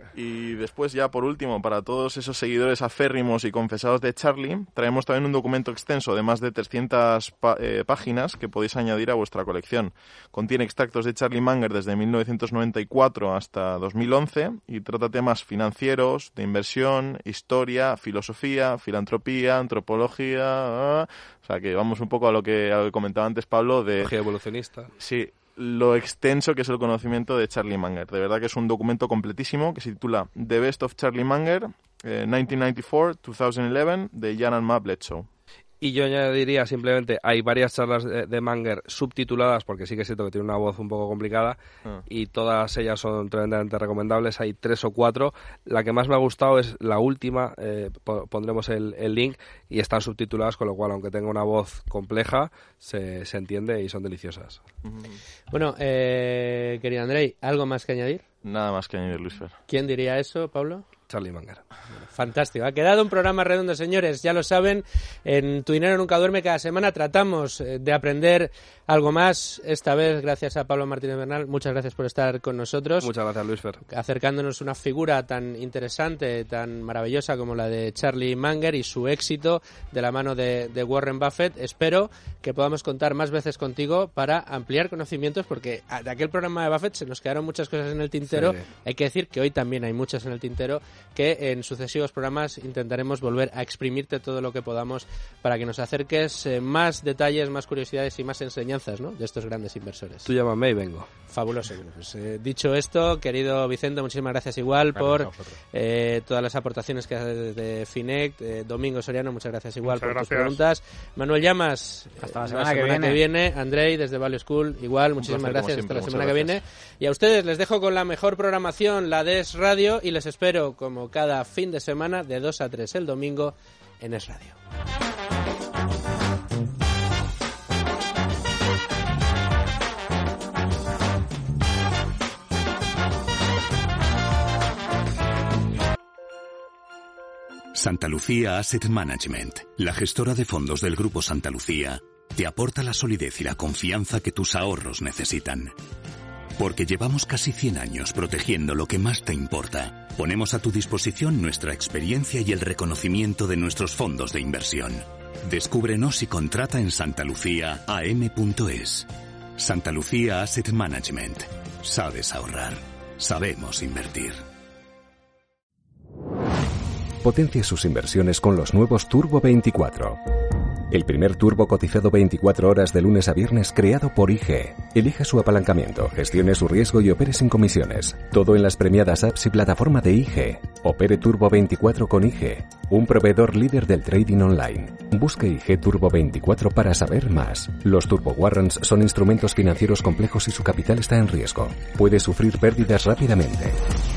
S5: Y después ya por último, para todos esos seguidores aférrimos y confesados de Charlie, traemos también un documento extenso de más de trescientas pa- eh, páginas que podéis añadir a vuestra colección. Contiene extractos de Charlie Munger desde mil novecientos noventa y cuatro hasta dos mil once y trata temas financieros, de inversión, historia, filosofía, filantropía, antropología... ah, o sea que vamos un poco a lo que, a lo que comentaba antes Pablo de...
S6: Psicología evolucionista.
S5: Sí, lo extenso que es el conocimiento de Charlie Munger. De verdad que es un documento completísimo que se titula The Best of Charlie Munger, eh, nineteen ninety-four to twenty eleven, de Jan and Ma Bledsoe.
S6: Y yo añadiría simplemente, hay varias charlas de, de Munger subtituladas, porque sí que es cierto que tiene una voz un poco complicada,
S5: Ah.
S6: y todas ellas son tremendamente recomendables, hay tres o cuatro. La que más me ha gustado es la última, eh, po- pondremos el, el link, y están subtituladas, con lo cual, aunque tenga una voz compleja, se, se entiende y son deliciosas.
S3: Bueno, eh, querido Andrei, ¿algo más que añadir?
S5: Nada más que añadir, Luis Fer.
S3: ¿Quién diría eso, Pablo?
S6: Charlie Munger.
S3: Fantástico. Ha quedado un programa redondo, señores. Ya lo saben, en Tu Dinero Nunca Duerme cada semana tratamos eh, de aprender algo más. Esta vez, gracias a Pablo Martínez Bernal. Muchas gracias por estar con nosotros.
S6: Muchas gracias, Luis Fer.
S3: Acercándonos una figura tan interesante, tan maravillosa como la de Charlie Munger y su éxito de la mano de, de Warren Buffett. Espero que podamos contar más veces contigo para ampliar conocimientos, porque de aquel programa de Buffett se nos quedaron muchas cosas en el tintero.
S6: Sí.
S3: Hay que decir que hoy también hay muchas en el tintero, que en sucesivos programas intentaremos volver a exprimirte todo lo que podamos para que nos acerques eh, más detalles, más curiosidades y más enseñanzas, ¿no?, de estos grandes inversores.
S6: Tú llámame y vengo.
S3: Fabuloso. Bueno, pues, eh, dicho esto, querido Vicente, muchísimas gracias igual
S10: Gracias
S3: por
S10: a vosotros.
S3: eh, todas las aportaciones que haces desde Finect. Eh, Domingo Soriano, muchas gracias igual
S8: Muchas
S3: por
S8: gracias.
S3: tus preguntas. Manuel Llamas,
S7: Hasta la
S3: eh,
S7: semana que viene.
S3: viene. Andrei, desde Value School, igual, muchísimas
S5: placer, como
S3: gracias.
S5: siempre,
S3: Hasta la
S5: muchas
S3: semana que
S5: gracias.
S3: viene. Y a ustedes les dejo con la mejor programación, la de Es Radio, y les espero como cada fin de semana de dos a tres el domingo en Es Radio.
S2: Santa Lucía Asset Management, la gestora de fondos del Grupo Santa Lucía, te aporta la solidez y la confianza que tus ahorros necesitan. Porque llevamos casi cien años protegiendo lo que más te importa, ponemos a tu disposición nuestra experiencia y el reconocimiento de nuestros fondos de inversión. Descúbrenos y contrata en santalucía a m punto es. Santa Lucía Asset Management. Sabes ahorrar. Sabemos invertir.
S1: Potencie sus inversiones con los nuevos Turbo veinticuatro. El primer turbo cotizado veinticuatro horas de lunes a viernes creado por I G. Elija su apalancamiento, gestione su riesgo y opere sin comisiones. Todo en las premiadas apps y plataforma de I G. Opere Turbo veinticuatro con I G, un proveedor líder del trading online. Busque I G Turbo veinticuatro para saber más. Los Turbo Warrants son instrumentos financieros complejos y su capital está en riesgo. Puede sufrir pérdidas rápidamente.